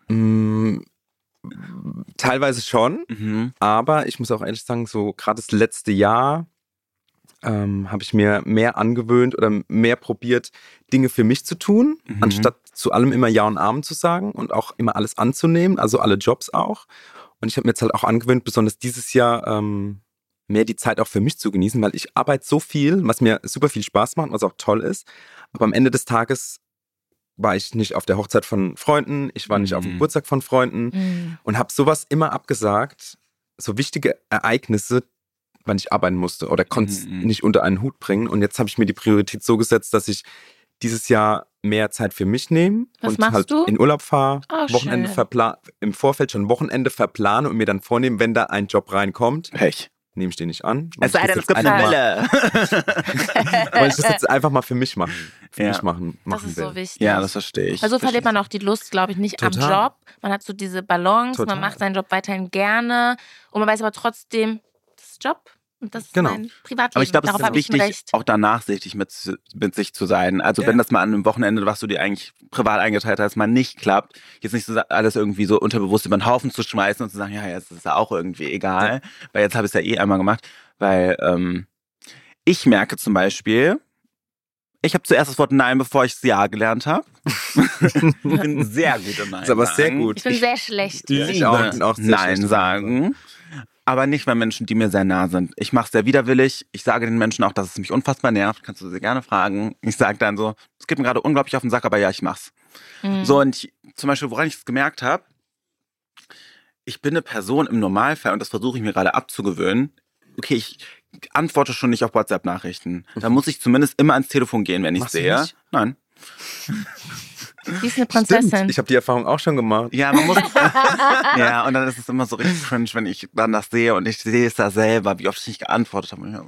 Teilweise schon, aber ich muss auch ehrlich sagen, so gerade das letzte Jahr habe ich mir mehr angewöhnt oder mehr probiert, Dinge für mich zu tun, anstatt zu allem immer Ja und Amen zu sagen und auch immer alles anzunehmen, also alle Jobs auch. Und ich habe mir jetzt halt auch angewöhnt, besonders dieses Jahr mehr die Zeit auch für mich zu genießen, weil ich arbeite so viel, was mir super viel Spaß macht, was auch toll ist. Aber am Ende des Tages war ich nicht auf der Hochzeit von Freunden, ich war nicht auf dem Geburtstag von Freunden und habe sowas immer abgesagt, so wichtige Ereignisse, wann ich arbeiten musste oder konnte es nicht unter einen Hut bringen. Und jetzt habe ich mir die Priorität so gesetzt, dass ich dieses Jahr mehr Zeit für mich nehme und halt in Urlaub fahre, Wochenende im Vorfeld schon Wochenende verplane und mir dann vornehme, wenn da ein Job reinkommt, nehme ich den nicht an. Es sei denn, es gibt eine Welle. Weil ich das jetzt einfach mal für mich machen Das ist will. so wichtig. Ja, das verstehe ich. Also verliert man auch die Lust, glaube ich, nicht am Job. Man hat so diese Balance, man macht seinen Job weiterhin gerne und man weiß aber trotzdem, das ist Job und das ist mein Privatleben. Aber ich glaube, es ist wichtig, auch danach sichtig mit sich zu sein. Also wenn das mal an einem Wochenende, was du dir eigentlich privat eingeteilt hast, mal nicht klappt, jetzt nicht so alles irgendwie so unterbewusst über den Haufen zu schmeißen und zu sagen, ja, jetzt ist ja auch irgendwie egal, weil jetzt habe ich es ja einmal gemacht, weil ich merke zum Beispiel, ich habe zuerst das Wort Nein, bevor ich das Ja gelernt habe. Ich bin sehr gut im Nein. Das ist aber sehr gut. Ich bin sehr schlecht. Ich auch Nein sagen. Aber nicht bei Menschen, die mir sehr nah sind. Ich mache es sehr widerwillig. Ich sage den Menschen auch, dass es mich unfassbar nervt. Kannst du sie gerne fragen. Ich sage dann so, es geht mir gerade unglaublich auf den Sack, aber ja, ich mach's. So, und zum Beispiel, woran ich es gemerkt habe, ich bin eine Person im Normalfall, und das versuche ich mir gerade abzugewöhnen, okay, ich antworte schon nicht auf WhatsApp-Nachrichten. Da muss ich zumindest immer ans Telefon gehen, wenn ich sehe. Nicht? Nein. Sie ist eine Prinzessin. Stimmt. Ich habe die Erfahrung auch schon gemacht. Ja, man muss. Ja, und dann ist es immer so richtig cringe, wenn ich dann das sehe und ich sehe es da selber, wie oft ich nicht geantwortet habe. Ja,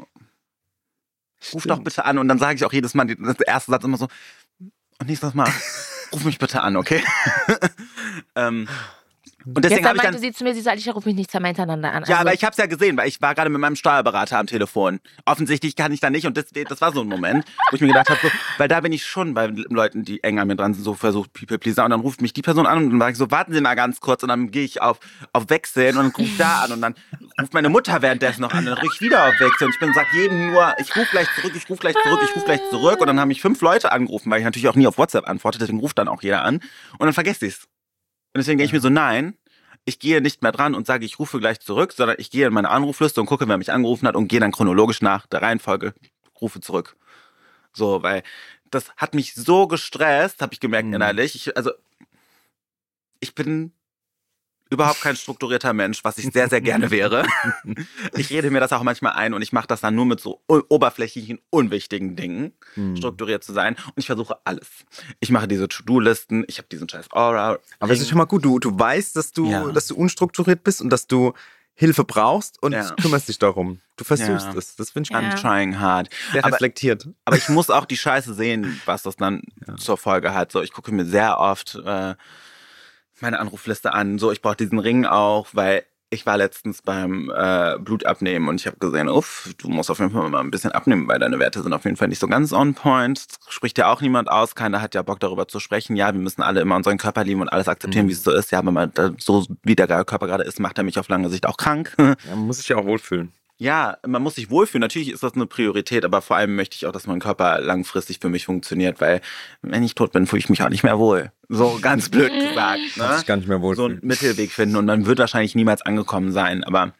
ruf doch bitte an. Und dann sage ich auch jedes Mal, das erste Satz immer so, und nächstes Mal, ruf mich bitte an, okay? Und deswegen Gestern habe ich meinte dann... sie zu mir, sie sagt, ich rufe mich nicht zweimal hintereinander an. Ja, Also, aber ich habe es ja gesehen, weil ich war gerade mit meinem Steuerberater am Telefon. Offensichtlich kann ich da nicht und das war so ein Moment, wo ich mir gedacht habe, so, weil da bin ich schon bei Leuten, die eng an mir dran sind, so versucht People Pleaser und dann ruft mich die Person an und dann war ich so, warten Sie mal ganz kurz und dann gehe ich auf Wechseln und rufe da an und dann ruft meine Mutter währenddessen noch an und dann drücke ich wieder auf Wechseln und sag jedem nur, ich rufe gleich zurück, ich rufe gleich zurück, ich rufe gleich zurück und dann haben mich 5 Leute angerufen, weil ich natürlich auch nie auf WhatsApp antworte, deswegen ruft dann auch jeder an und dann vergesse ich's. Und deswegen denke ich mir so, nein, ich gehe nicht mehr dran und sage, ich rufe gleich zurück, sondern ich gehe in meine Anrufliste und gucke, wer mich angerufen hat und gehe dann chronologisch nach der Reihenfolge, rufe zurück. So, weil das hat mich so gestresst, habe ich gemerkt innerlich. Ich bin überhaupt kein strukturierter Mensch, was ich sehr, sehr gerne wäre. Ich rede mir das auch manchmal ein und ich mache das dann nur mit so oberflächlichen, unwichtigen Dingen, strukturiert zu sein. Und ich versuche alles. Ich mache diese To-Do-Listen, ich habe diesen scheiß Aura. Aber es ist schon mal gut, du weißt, dass du unstrukturiert bist und dass du Hilfe brauchst und kümmerst dich darum. Du versuchst es. Das finde ich I'm trying hard. sehr reflektiert. Aber ich muss auch die Scheiße sehen, was das dann zur Folge hat. So, ich gucke mir sehr oft meine Anrufliste an. So, ich brauche diesen Ring auch, weil ich war letztens beim Blutabnehmen und ich habe gesehen, du musst auf jeden Fall mal ein bisschen abnehmen, weil deine Werte sind auf jeden Fall nicht so ganz on point. Das spricht ja auch niemand aus. Keiner hat ja Bock darüber zu sprechen. Ja, wir müssen alle immer unseren Körper lieben und alles akzeptieren, wie es so ist. Ja, aber so wie der Körper gerade ist, macht er mich auf lange Sicht auch krank. Ja, man muss sich ja auch wohlfühlen. Ja, man muss sich wohlfühlen. Natürlich ist das eine Priorität, aber vor allem möchte ich auch, dass mein Körper langfristig für mich funktioniert, weil wenn ich tot bin, fühle ich mich auch nicht mehr wohl. So ganz blöd gesagt. Ne? Muss ich gar nicht mehr wohlfühlen. So einen Mittelweg finden und man wird wahrscheinlich niemals angekommen sein, aber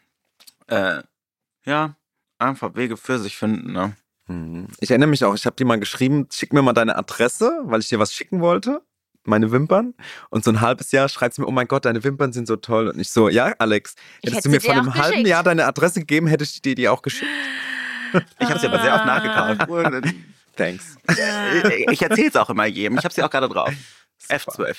einfach Wege für sich finden. Ne? Ich erinnere mich auch, ich habe dir mal geschrieben, schick mir mal deine Adresse, weil ich dir was schicken wollte. Meine Wimpern. Und so ein halbes Jahr schreibt sie mir, oh mein Gott, deine Wimpern sind so toll. Und ich so, ja, Alex, hättest du mir vor einem halben Jahr deine Adresse gegeben, hätte ich dir die auch geschickt. Ich habe sie aber sehr oft nachgekauft. Thanks. Ich erzähle es auch immer jedem. Ich habe sie auch gerade drauf. F12.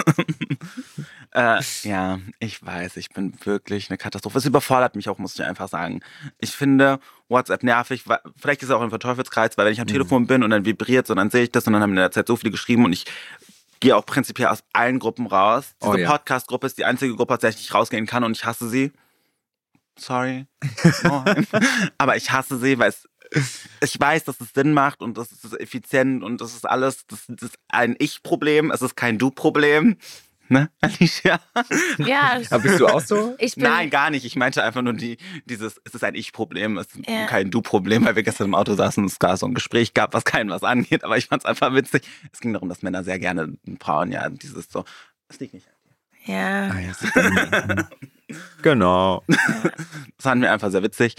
Ja, ich weiß, ich bin wirklich eine Katastrophe. Es überfordert mich auch, muss ich einfach sagen. Ich finde WhatsApp nervig. Vielleicht ist es auch ein Verteufelskreis, weil wenn ich am Telefon bin und dann vibriert und dann sehe ich das und dann haben in der Zeit so viele geschrieben und ich gehe auch prinzipiell aus allen Gruppen raus. Diese Podcast-Gruppe ist die einzige Gruppe, aus der ich nicht rausgehen kann und ich hasse sie. Sorry. Aber ich hasse sie, weil ich weiß, dass es Sinn macht und das ist effizient und das ist alles, das ist ein Ich-Problem, es ist kein Du-Problem. Ne, Alicia? Ja. Aber bist du auch so? Nein, gar nicht. Ich meinte einfach nur es ist ein Ich-Problem, es ist kein Du-Problem, weil wir gestern im Auto saßen und es gar so ein Gespräch gab, was keinem was angeht. Aber ich fand es einfach witzig. Es ging darum, dass Männer sehr gerne Frauen, dieses so, das liegt nicht an dir. Ja. Ah, ja, genau. Das fanden wir einfach sehr witzig.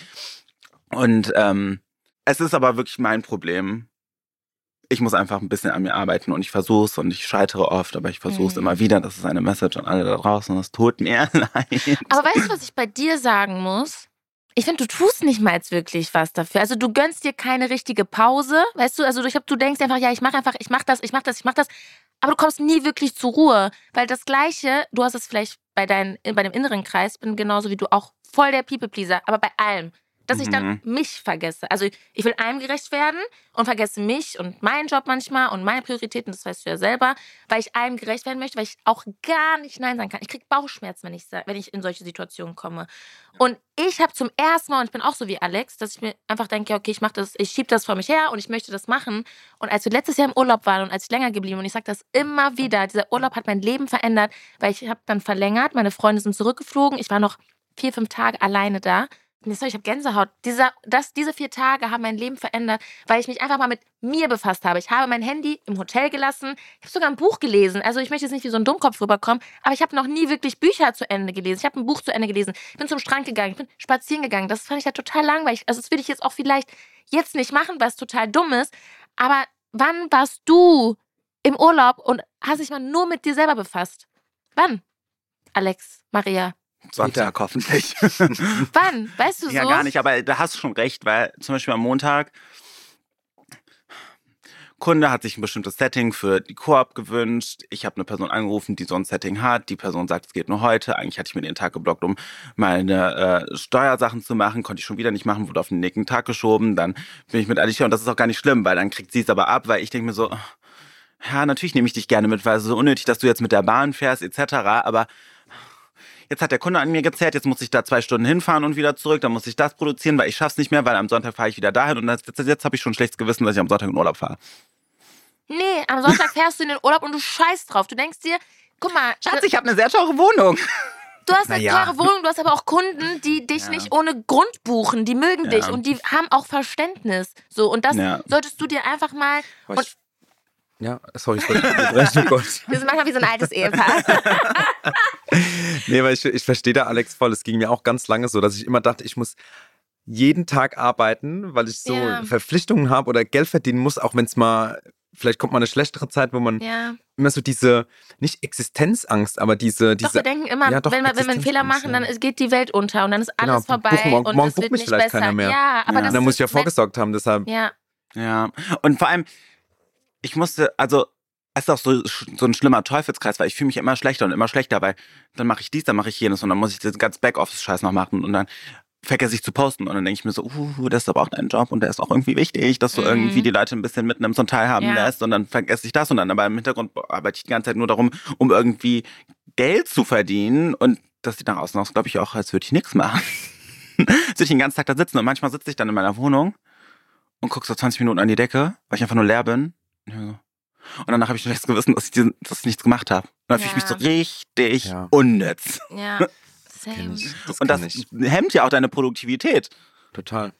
Und es ist aber wirklich mein Problem. Ich muss einfach ein bisschen an mir arbeiten und ich versuche es und ich scheitere oft, aber ich versuche es immer wieder. Das ist eine Message an alle da draußen und es tut mir leid. Aber weißt du, was ich bei dir sagen muss? Ich finde, du tust nicht mal jetzt wirklich was dafür. Also du gönnst dir keine richtige Pause, weißt du? Also du denkst einfach, ja, ich mach das. Aber du kommst nie wirklich zur Ruhe. Weil das Gleiche, du hast es vielleicht bei dem inneren Kreis, bin genauso wie du auch voll der People-Pleaser, aber bei allem. Dass ich dann mich vergesse. Also ich will allem gerecht werden und vergesse mich und meinen Job manchmal und meine Prioritäten, das weißt du ja selber, weil ich allem gerecht werden möchte, weil ich auch gar nicht Nein sagen kann. Ich kriege Bauchschmerzen, wenn ich in solche Situationen komme. Und ich habe zum ersten Mal, und ich bin auch so wie Alex, dass ich mir einfach denke, okay, ich schiebe das vor mich her und ich möchte das machen. Und als wir letztes Jahr im Urlaub waren und als ich länger geblieben und ich sage das immer wieder, dieser Urlaub hat mein Leben verändert, weil ich habe dann verlängert, meine Freunde sind zurückgeflogen, ich war noch 4-5 Tage alleine da. Sorry, ich habe Gänsehaut. Diese 4 Tage haben mein Leben verändert, weil ich mich einfach mal mit mir befasst habe. Ich habe mein Handy im Hotel gelassen. Ich habe sogar ein Buch gelesen. Also ich möchte jetzt nicht wie so ein Dummkopf rüberkommen, aber ich habe noch nie wirklich Bücher zu Ende gelesen. Ich habe ein Buch zu Ende gelesen. Ich bin zum Strand gegangen. Ich bin spazieren gegangen. Das fand ich ja total langweilig. Also das würde ich jetzt auch vielleicht jetzt nicht machen, was total dumm ist. Aber wann warst du im Urlaub und hast dich mal nur mit dir selber befasst? Wann? Alex, Maria. Sonntag hoffentlich. Wann? Weißt du so? Ja, gar nicht, aber da hast du schon recht, weil zum Beispiel am Montag Kunde hat sich ein bestimmtes Setting für die Koop gewünscht. Ich habe eine Person angerufen, die so ein Setting hat. Die Person sagt, es geht nur heute. Eigentlich hatte ich mir den Tag geblockt, um meine Steuersachen zu machen. Konnte ich schon wieder nicht machen, wurde auf den nächsten Tag geschoben. Dann bin ich mit Alicia und das ist auch gar nicht schlimm, weil dann kriegt sie es aber ab, weil ich denke mir so, ja, natürlich nehme ich dich gerne mit, weil es ist so unnötig, dass du jetzt mit der Bahn fährst etc., aber jetzt hat der Kunde an mir gezerrt, jetzt muss ich da 2 Stunden hinfahren und wieder zurück, dann muss ich das produzieren, weil ich schaff's nicht mehr, weil am Sonntag fahre ich wieder dahin und jetzt habe ich schon ein schlechtes Gewissen, dass ich am Sonntag in Urlaub fahre. Nee, am Sonntag fährst du in den Urlaub und du scheißt drauf. Du denkst dir, guck mal, Schatz, ich habe eine sehr teure Wohnung. du hast eine teure Wohnung, du hast aber auch Kunden, die dich nicht ohne Grund buchen, die mögen dich und die haben auch Verständnis. So, und das solltest du dir einfach mal... Sorry, ich wollte unterbrechen, oh Gott. Wir sind manchmal wie so ein altes Ehepaar. Nee, weil ich verstehe da Alex voll. Es ging mir auch ganz lange so, dass ich immer dachte, ich muss jeden Tag arbeiten, weil ich so Verpflichtungen habe oder Geld verdienen muss, auch wenn es mal, vielleicht kommt mal eine schlechtere Zeit, wo man immer so diese, nicht Existenzangst, aber diese... Doch, wir denken immer, wenn wir einen Fehler machen, dann geht die Welt unter und dann ist alles vorbei und morgen es wird bucht mich nicht vielleicht besser. keiner mehr. Ja, aber dann muss ich ja vorgesorgt haben, deshalb... Ja, und vor allem, ich musste, also, es ist auch so ein schlimmer Teufelskreis, weil ich fühle mich immer schlechter und immer schlechter, weil dann mache ich dies, dann mache ich jenes und dann muss ich den ganzen Backoffice-Scheiß noch machen und dann vergesse ich zu posten und dann denke ich mir so, das ist aber auch dein Job und der ist auch irgendwie wichtig, dass du irgendwie die Leute ein bisschen mitnimmst und teilhaben lässt und dann vergesse ich das und dann aber im Hintergrund arbeite ich die ganze Zeit nur darum, um irgendwie Geld zu verdienen und das sieht nach außen aus, glaube ich, auch, als würde ich nichts machen. Als würde ich den ganzen Tag da sitzen und manchmal sitze ich dann in meiner Wohnung und gucke so 20 Minuten an die Decke, weil ich einfach nur leer bin. Und danach habe ich ein schlechtes Gewissen, dass ich nichts gemacht habe. Und dann fühle ich mich so richtig unnütz. Ja, same. Und das hemmt ja auch deine Produktivität. Total.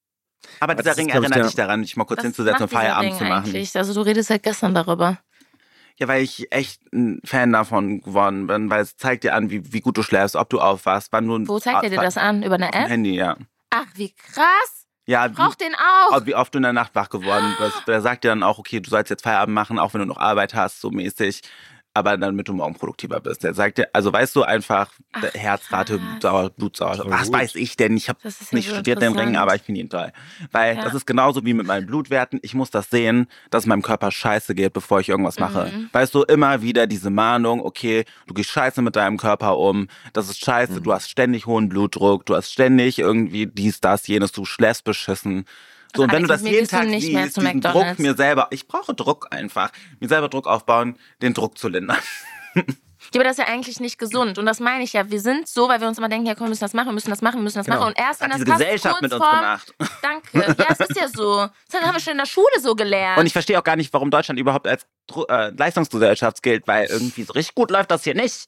Aber dieser Ring erinnert dich daran, dich mal kurz hinzusetzen und Feierabend zu machen. Eigentlich? Also du redest halt gestern darüber. Ja, weil ich echt ein Fan davon geworden bin, weil es zeigt dir an, wie gut du schläfst, ob du aufwachst, wann du... Wo zeigt dir das an? Über eine App? Handy, ja. Ach, wie krass. Ja, ich brauch den auch. Wie oft du in der Nacht wach geworden bist. Der sagt dir dann auch, okay, du sollst jetzt Feierabend machen, auch wenn du noch Arbeit hast, so mäßig. Aber damit du morgen produktiver bist. Der sagt dir, also weißt du einfach, Herzrate, Blutsauerstoff. Was weiß ich denn? Ich habe nicht studiert den Ring, aber ich finde ihn toll. Weil das ist genauso wie mit meinen Blutwerten. Ich muss das sehen, dass es meinem Körper scheiße geht, bevor ich irgendwas mache. Weißt du, immer wieder diese Mahnung, okay, du gehst scheiße mit deinem Körper um, das ist scheiße, du hast ständig hohen Blutdruck, du hast ständig irgendwie dies, das, jenes, du schläfst beschissen. So, und wenn du das jeden Tag siehst, diesen Druck mir selber, ich brauche Druck einfach, mir selber Druck aufbauen, den Druck zu lindern. Ja, aber das ist ja eigentlich nicht gesund. Und das meine ich ja. Wir sind so, weil wir uns immer denken, ja komm, wir müssen das machen, wir müssen das machen, wir müssen das machen. Und erst wenn das diese Gesellschaft mit uns gemacht. Danke. Ja, es ist ja so. Das haben wir schon in der Schule so gelernt. Und ich verstehe auch gar nicht, warum Deutschland überhaupt als Leistungsgesellschaft gilt, weil irgendwie so richtig gut läuft das hier nicht.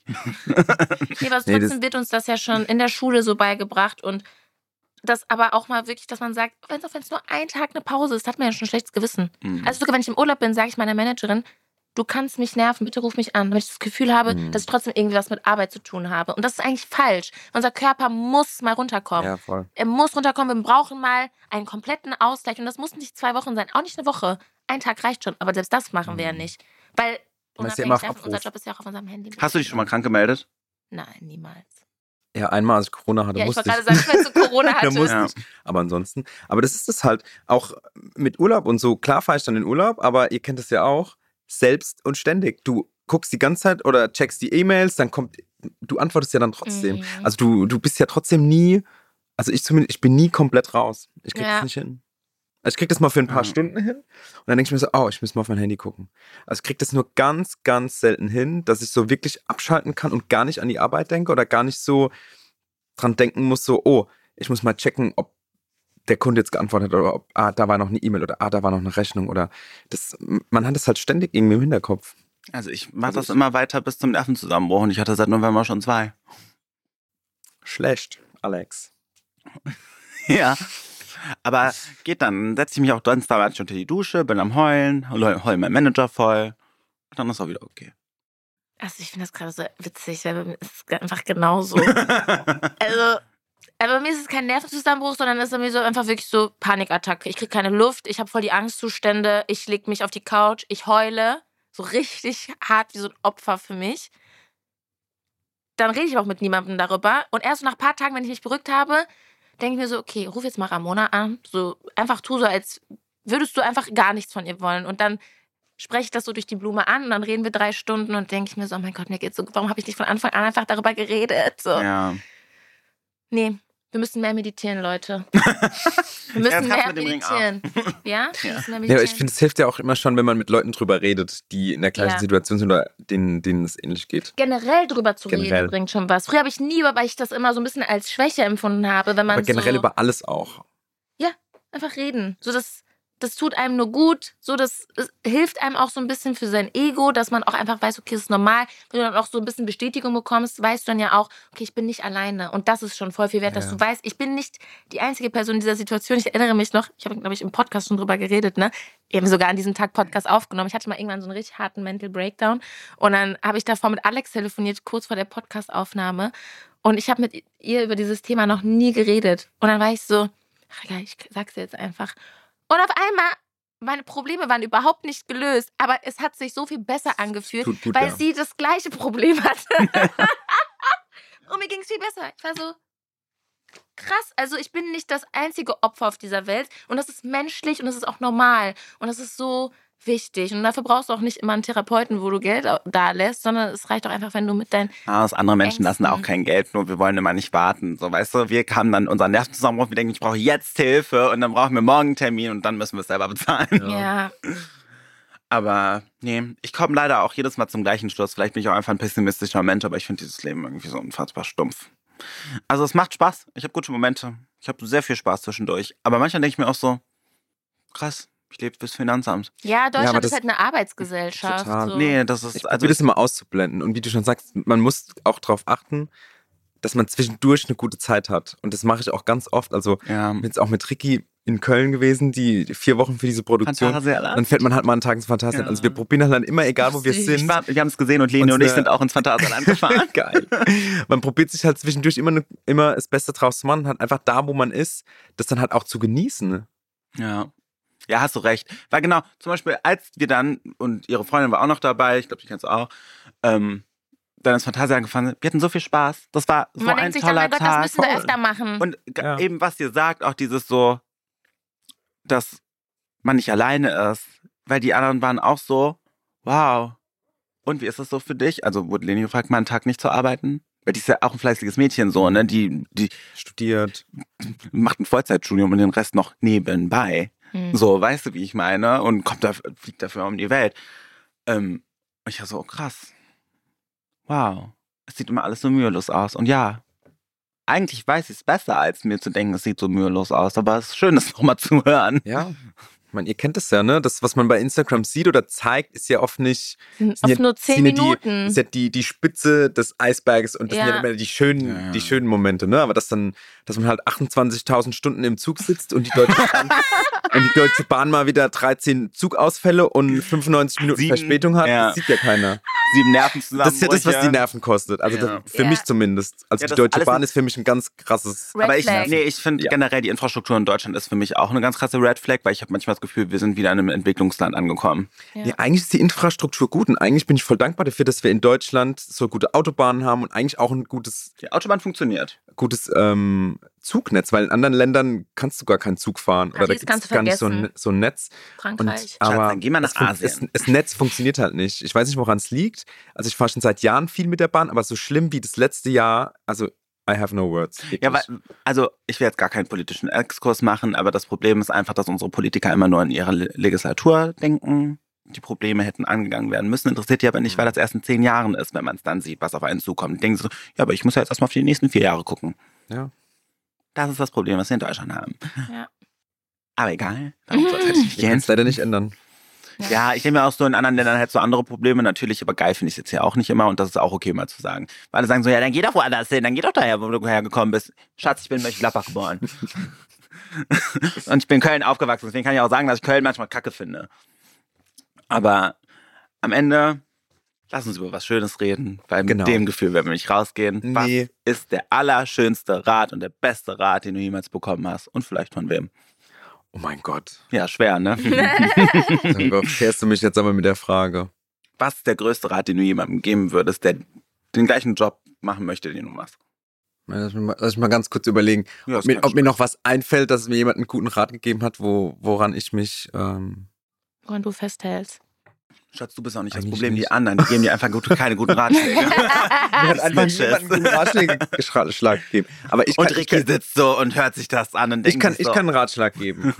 Nee, aber trotzdem wird uns das ja schon in der Schule so beigebracht und das aber auch mal wirklich, dass man sagt, wenn es nur ein Tag eine Pause ist, hat man ja schon ein schlechtes Gewissen. Also sogar wenn ich im Urlaub bin, sage ich meiner Managerin, du kannst mich nerven, bitte ruf mich an, damit ich das Gefühl habe, dass ich trotzdem irgendwie was mit Arbeit zu tun habe. Und das ist eigentlich falsch. Unser Körper muss mal runterkommen. Ja, voll. Er muss runterkommen, wir brauchen mal einen kompletten Ausgleich. Und das muss nicht 2 Wochen sein, auch nicht eine Woche. Ein Tag reicht schon, aber selbst das machen wir ja nicht. Weil unser Job ist ja auch auf unserem Handy. Hast du dich schon mal krank gemeldet? Nein, niemals. Ja, einmal, als ich Corona hatte, musste ich. Ja, ich wollte gerade sagen, wenn du Corona hattest. musste ich. Aber ansonsten, aber das ist es halt, auch mit Urlaub und so, klar fahre ich dann in Urlaub, aber ihr kennt es ja auch, selbst und ständig. Du guckst die ganze Zeit oder checkst die E-Mails, dann du antwortest ja dann trotzdem. Also du bist ja trotzdem nie, also ich bin nie komplett raus. Ich krieg das nicht hin. Also ich krieg das mal für ein paar Stunden hin und dann denke ich mir so, ich muss mal auf mein Handy gucken. Also ich krieg das nur ganz, ganz selten hin, dass ich so wirklich abschalten kann und gar nicht an die Arbeit denke oder gar nicht so dran denken muss, so, ich muss mal checken, ob der Kunde jetzt geantwortet hat oder ob, da war noch eine E-Mail oder da war noch eine Rechnung oder man hat das halt ständig irgendwie im Hinterkopf. Also ich mache das immer weiter bis zum Nervenzusammenbruch und ich hatte seit November schon 2. Schlecht, Alex. Ja. Aber geht dann, setze ich mich auch Donnerstag unter die Dusche, bin am Heulen, heul meinen Manager voll und dann ist auch wieder okay. Also ich finde das gerade so witzig, weil bei mir ist es einfach genauso. Also, aber bei mir ist es kein Nervenzusammenbruch, sondern es ist bei mir so einfach wirklich so Panikattacke. Ich kriege keine Luft, ich habe voll die Angstzustände, ich lege mich auf die Couch, ich heule, so richtig hart wie so ein Opfer für mich. Dann rede ich auch mit niemandem darüber und erst nach ein paar Tagen, wenn ich mich beruhigt habe, denke ich mir so, okay, ruf jetzt mal Ramona an. So einfach tu so, als würdest du einfach gar nichts von ihr wollen. Und dann spreche ich das so durch die Blume an und dann reden wir 3 Stunden und denke ich mir so, oh mein Gott, mir geht's so, warum habe ich nicht von Anfang an einfach darüber geredet? So. Ja. Nee, Wir müssen mehr meditieren, Leute. Wir müssen mehr meditieren. Ja? Ja, aber ich finde, es hilft ja auch immer schon, wenn man mit Leuten drüber redet, die in der gleichen Situation sind oder denen es ähnlich geht. Generell drüber zu reden bringt schon was. Früher habe ich nie, weil ich das immer so ein bisschen als Schwäche empfunden habe. Wenn man aber generell über alles auch. Ja, einfach reden. So, das tut einem nur gut. So, das hilft einem auch so ein bisschen für sein Ego, dass man auch einfach weiß, okay, das ist normal. Wenn du dann auch so ein bisschen Bestätigung bekommst, weißt du dann ja auch, okay, ich bin nicht alleine. Und das ist schon voll viel wert, dass du weißt, ich bin nicht die einzige Person in dieser Situation. Ich erinnere mich noch, ich habe, glaube ich, im Podcast schon drüber geredet, ne? Wir haben sogar an diesem Tag Podcast aufgenommen. Ich hatte mal irgendwann so einen richtig harten Mental Breakdown. Und dann habe ich davor mit Alex telefoniert, kurz vor der Podcast-Aufnahme. Und ich habe mit ihr über dieses Thema noch nie geredet. Und dann war ich so, ach egal, ich sag's dir jetzt einfach. Und auf einmal, meine Probleme waren überhaupt nicht gelöst, aber es hat sich so viel besser angefühlt, gut, weil sie das gleiche Problem hatte. Und mir ging es viel besser. Ich war so, krass, also ich bin nicht das einzige Opfer auf dieser Welt und das ist menschlich und das ist auch normal und das ist so wichtig. Und dafür brauchst du auch nicht immer einen Therapeuten, wo du Geld da lässt, sondern es reicht auch einfach, wenn du mit deinen das andere Menschen lassen auch kein Geld, nur wir wollen immer nicht warten. So, weißt du, wir haben dann unseren Nervenzusammenbruch, wir denken, ich brauche jetzt Hilfe und dann brauchen wir morgen einen Termin und dann müssen wir es selber bezahlen. Ja. Aber nee, ich komme leider auch jedes Mal zum gleichen Schluss. Vielleicht bin ich auch einfach ein pessimistischer Mensch, aber ich finde dieses Leben irgendwie so unfassbar stumpf. Also es macht Spaß, ich habe gute Momente, ich habe sehr viel Spaß zwischendurch. Aber manchmal denke ich mir auch so, krass. Ich lebe fürs Finanzamt. Ja, Deutschland ist halt eine Arbeitsgesellschaft. Total. So. Nee, das ist... Ich probiere das immer auszublenden. Und wie du schon sagst, man muss auch darauf achten, dass man zwischendurch eine gute Zeit hat. Und das mache ich auch ganz oft. Also jetzt auch mit Ricky in Köln gewesen, die 4 Wochen für diese Produktion. Dann fährt man halt mal einen Tag ins Phantasialand. Ja. Also wir probieren halt dann immer, egal wo wir sind. Wir haben es gesehen und Leni und ich sind auch ins Phantasialand gefahren. Geil. Man probiert sich halt zwischendurch immer das Beste draus zu machen. Halt einfach da, wo man ist, das dann halt auch zu genießen. Ja. Ja, hast du recht. Weil genau, zum Beispiel, als wir dann, und ihre Freundin war auch noch dabei, ich glaube, die kennst du auch, dann ins Phantasialand gefahren sind, wir hatten so viel Spaß. Das war so ein toller Tag. Das müssen wir öfter machen. Und eben, was ihr sagt, auch dieses so, dass man nicht alleine ist. Weil die anderen waren auch so, wow. Und wie ist das so für dich? Also wurde Leni gefragt, mal einen Tag nicht zu arbeiten? Weil die ist ja auch ein fleißiges Mädchen so, ne? Die studiert, macht ein Vollzeitstudium und den Rest noch nebenbei. So, weißt du, wie ich meine? Und fliegt dafür um die Welt. Und ich war so, oh, krass. Wow. Es sieht immer alles so mühelos aus. Und ja, eigentlich weiß ich es besser, als mir zu denken, es sieht so mühelos aus. Aber es ist schön, das nochmal zu hören. Ja. Ich meine, ihr kennt das ja, ne? Das, was man bei Instagram sieht oder zeigt, ist ja oft nicht... Oft nur 10 Minuten. Das ist ja die Spitze des Eisberges und das sind ja immer die schönen Momente, ne? Aber dass man halt 28.000 Stunden im Zug sitzt und die Deutsche Bahn mal wieder 13 Zugausfälle und 95 Minuten Verspätung hat, das sieht ja keiner. 7 Nerven zusammen. Das ist ja das, was die Nerven kostet. Also für mich zumindest. Also die Deutsche Bahn ist für mich ein ganz krasses... Aber ich finde generell, die Infrastruktur in Deutschland ist für mich auch eine ganz krasse Red Flag, weil ich habe manchmal das Gefühl, wir sind wieder in einem Entwicklungsland angekommen. Ja, eigentlich ist die Infrastruktur gut und eigentlich bin ich voll dankbar dafür, dass wir in Deutschland so gute Autobahnen haben und eigentlich auch ein gutes... Die Autobahn funktioniert. Gutes Zugnetz, weil in anderen Ländern kannst du gar keinen Zug fahren. Oder da gibt es gar nicht so ein Netz. Frankreich. Aber dann geh mal nach Asien. Das Netz funktioniert halt nicht. Ich weiß nicht, woran es liegt. Also ich fahre schon seit Jahren viel mit der Bahn, aber so schlimm wie das letzte Jahr, also I have no words. Wirklich. Ja, also ich will jetzt gar keinen politischen Exkurs machen, aber das Problem ist einfach, dass unsere Politiker immer nur in ihrer Legislatur denken. Die Probleme hätten angegangen werden müssen. Interessiert die aber nicht, weil das erst in 10 Jahren ist, wenn man es dann sieht, was auf einen zukommt. Denken sie so, ja, aber ich muss ja jetzt erstmal für die nächsten 4 Jahre gucken. Ja. Das ist das Problem, was wir in Deutschland haben. Ja. Aber egal. Darum soll es halt nicht gehen. Ich kann es leider nicht ändern. Ja, ich denke mir auch so, in anderen Ländern hättest du andere Probleme natürlich, aber geil finde ich es jetzt ja auch nicht immer und das ist auch okay mal zu sagen. Weil alle sagen so, ja, dann geh doch woanders hin, dann geh doch daher, wo du hergekommen bist. Schatz, ich bin in Mönchengladbach geboren. Und ich bin in Köln aufgewachsen, deswegen kann ich auch sagen, dass ich Köln manchmal kacke finde. Aber am Ende, lass uns über was Schönes reden, weil mit dem Gefühl werden wir nicht rausgehen. Nee. Was ist der allerschönste Rat und der beste Rat, den du jemals bekommen hast? Und vielleicht von wem? Oh mein Gott. Ja, schwer, ne? Dann überfährst du mich jetzt aber mit der Frage. Was ist der größte Rat, den du jemandem geben würdest, der den gleichen Job machen möchte, den du machst? Lass mich mal ganz kurz überlegen, ja, ob mir noch was einfällt, dass mir jemand einen guten Rat gegeben hat, woran ich mich... Woran du festhältst. Schatz, du bist auch nicht Eigentlich das Problem. nicht. Die anderen, die geben dir einfach keine guten Ratschläge. Mir hat einfach niemand einen guten Ratschlag gegeben. Aber Und Ricky sitzt so und hört sich das an und denkt ich kann einen Ratschlag geben.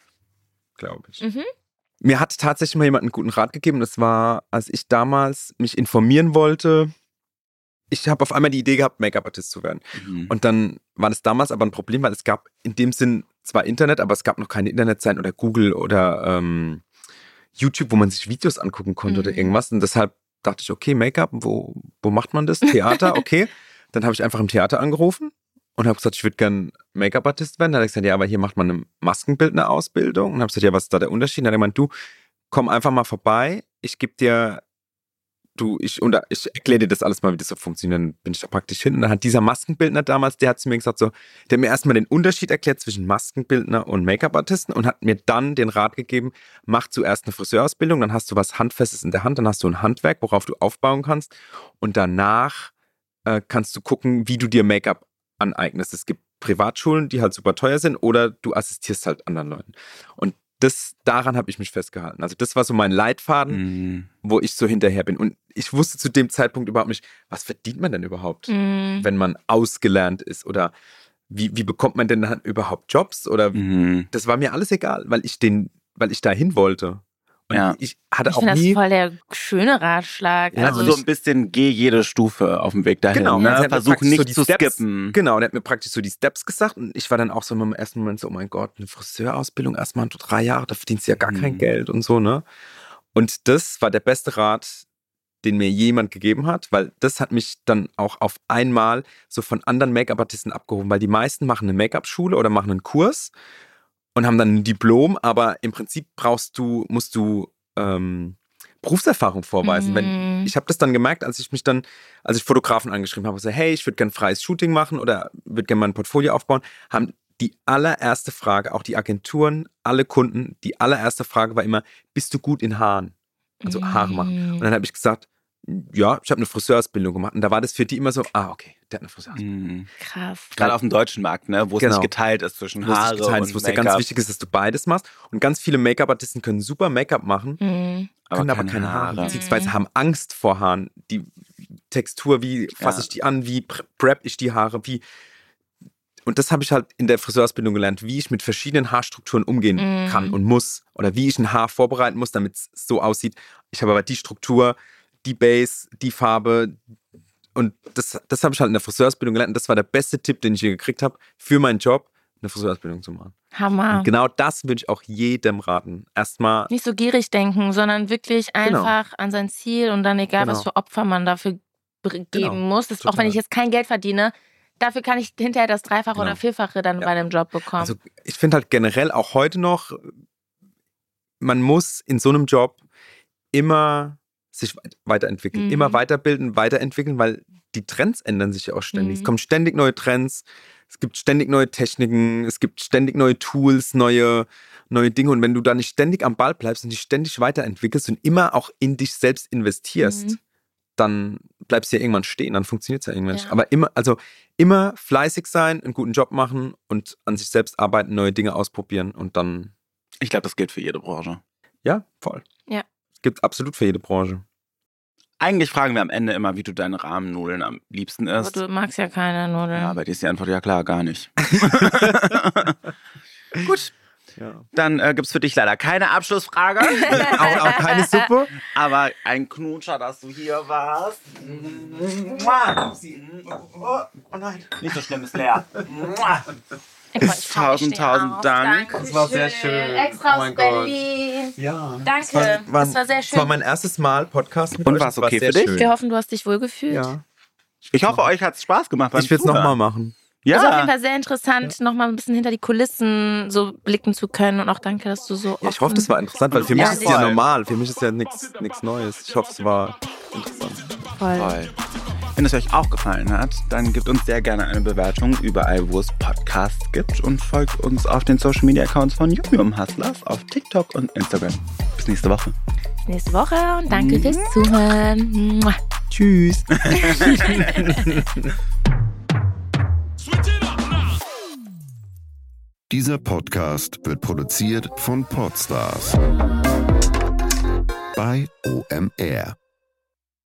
Glaube ich. Mhm. Mir hat tatsächlich mal jemand einen guten Rat gegeben. Das war, als ich damals mich informieren wollte. Ich habe auf einmal die Idee gehabt, Make-up-Artist zu werden. Und dann war das damals aber ein Problem, weil es gab in dem Sinn zwar Internet, aber es gab noch keine Internetseiten oder Google oder YouTube, wo man sich Videos angucken konnte oder irgendwas. Und deshalb dachte ich, okay, Make-up, wo macht man das? Theater, okay. Dann habe ich einfach im Theater angerufen und habe gesagt, ich würde gerne Make-up-Artist werden. Dann hat er gesagt, ja, aber hier macht man eine Maskenbildner-Ausbildung. Und habe gesagt, ja, was ist da der Unterschied? Dann hat er gemeint, du, komm einfach mal vorbei. Ich gebe dir, ich erkläre dir das alles mal, wie das so funktioniert. Dann bin ich da praktisch hin. Und dann hat dieser Maskenbildner damals, der hat zu mir gesagt, so, der hat mir erstmal den Unterschied erklärt zwischen Maskenbildner und Make-up-Artisten und hat mir dann den Rat gegeben, mach zuerst eine Friseurausbildung, dann hast du was Handfestes in der Hand, dann hast du ein Handwerk, worauf du aufbauen kannst. Und danach kannst du gucken, wie du dir Make-up aneignest. Es gibt Privatschulen, die halt super teuer sind, oder du assistierst halt anderen Leuten. Und daran habe ich mich festgehalten. Also das war so mein Leitfaden, wo ich so hinterher bin. Und ich wusste zu dem Zeitpunkt überhaupt nicht, was verdient man denn überhaupt, wenn man ausgelernt ist? Oder wie bekommt man denn dann überhaupt Jobs? Oder das war mir alles egal, weil ich dahin wollte. Und ich hatte auch nie... Das ist voll der schöne Ratschlag. Ja, also so ein bisschen, geh jede Stufe auf dem Weg dahin. Genau, ne? also Versuch nicht zu skippen. Genau, der hat mir praktisch so die Steps gesagt und ich war dann auch so im ersten Moment so, oh mein Gott, eine Friseurausbildung, erstmal 3 Jahre, da verdienst du ja gar kein Geld und so, ne? Und das war der beste Rat, den mir jemand gegeben hat, weil das hat mich dann auch auf einmal so von anderen Make-up-Artisten abgehoben, weil die meisten machen eine Make-up-Schule oder machen einen Kurs und haben dann ein Diplom, aber im Prinzip musst du Berufserfahrung vorweisen. Ich habe das dann gemerkt, als ich Fotografen angeschrieben habe, so, hey, ich würde gerne freies Shooting machen oder würde gerne mein Portfolio aufbauen, haben die allererste Frage, auch die Agenturen, alle Kunden, die allererste Frage war immer, bist du gut in Haaren? Also Haare machen. Und dann habe ich gesagt, ja, ich habe eine Friseurausbildung gemacht. Und da war das für die immer so, okay, der hat eine Friseurausbildung. Krass. Gerade auf dem deutschen Markt, ne, wo es nicht geteilt ist zwischen Haare und Make-up. Wo es ja ganz wichtig ist, dass du beides machst. Und ganz viele Make-up-Artisten können super Make-up machen, können aber keine Haare. Beziehungsweise haben Angst vor Haaren. Die Textur, wie fasse ich die an, wie prep ich die Haare, Und das habe ich halt in der Friseurausbildung gelernt, wie ich mit verschiedenen Haarstrukturen umgehen kann und muss. Oder wie ich ein Haar vorbereiten muss, damit es so aussieht. Ich habe aber die Struktur, die Base, die Farbe. Und das habe ich halt in der Friseurausbildung gelernt. Und das war der beste Tipp, den ich je gekriegt habe, für meinen Job, eine Friseurausbildung zu machen. Hammer. Und genau das würde ich auch jedem raten. Erstmal nicht so gierig denken, sondern wirklich einfach an sein Ziel und dann egal, was für Opfer man dafür geben muss. Auch wenn ich jetzt kein Geld verdiene, dafür kann ich hinterher das Dreifache oder Vierfache dann bei dem Job bekommen. Also ich finde halt generell auch heute noch, man muss in so einem Job immer sich weiterentwickeln, immer weiterbilden, weiterentwickeln, weil die Trends ändern sich ja auch ständig. Es kommen ständig neue Trends, es gibt ständig neue Techniken, es gibt ständig neue Tools, neue Dinge. Und wenn du da nicht ständig am Ball bleibst und dich ständig weiterentwickelst und immer auch in dich selbst investierst, dann bleibst du ja irgendwann stehen, dann funktioniert es ja irgendwann nicht. Aber immer fleißig sein, einen guten Job machen und an sich selbst arbeiten, neue Dinge ausprobieren und dann... Ich glaube, das gilt für jede Branche. Ja, voll. Ja. Es gibt absolut für jede Branche. Eigentlich fragen wir am Ende immer, wie du deine Rahmennudeln am liebsten isst. Aber du magst ja keine Nudeln. Ja, bei dir ist die Antwort ja klar, gar nicht. Gut. Ja. Dann gibt es für dich leider keine Abschlussfrage. auch keine Suppe. Aber ein Knutscher, dass du hier warst. Oh nein. Nicht so schlimm, ist leer. Tausend Dank. Das war sehr schön. Extra aus Berlin. Ja. Danke. Das war sehr schön. Das war mein erstes Mal Podcast mit euch. Und war es okay für dich? Schön. Wir hoffen, du hast dich wohlgefühlt. Ja. Ich hoffe, euch hat es Spaß gemacht. Ich will es nochmal machen. Ja. Das ist auf jeden Fall sehr interessant, nochmal ein bisschen hinter die Kulissen so blicken zu können. Und auch danke, dass du so offen... Ich hoffe, das war interessant, weil für mich ist es ja normal. Für mich ist ja nichts Neues. Ich hoffe, es war interessant. Voll. Wenn es euch auch gefallen hat, dann gebt uns sehr gerne eine Bewertung überall, wo es Podcasts gibt und folgt uns auf den Social Media Accounts von Yum Yum Hustlers auf TikTok und Instagram. Bis nächste Woche. Bis nächste Woche und danke fürs Zuhören. Tschüss. Dieser Podcast wird produziert von Podstars bei bei OMR.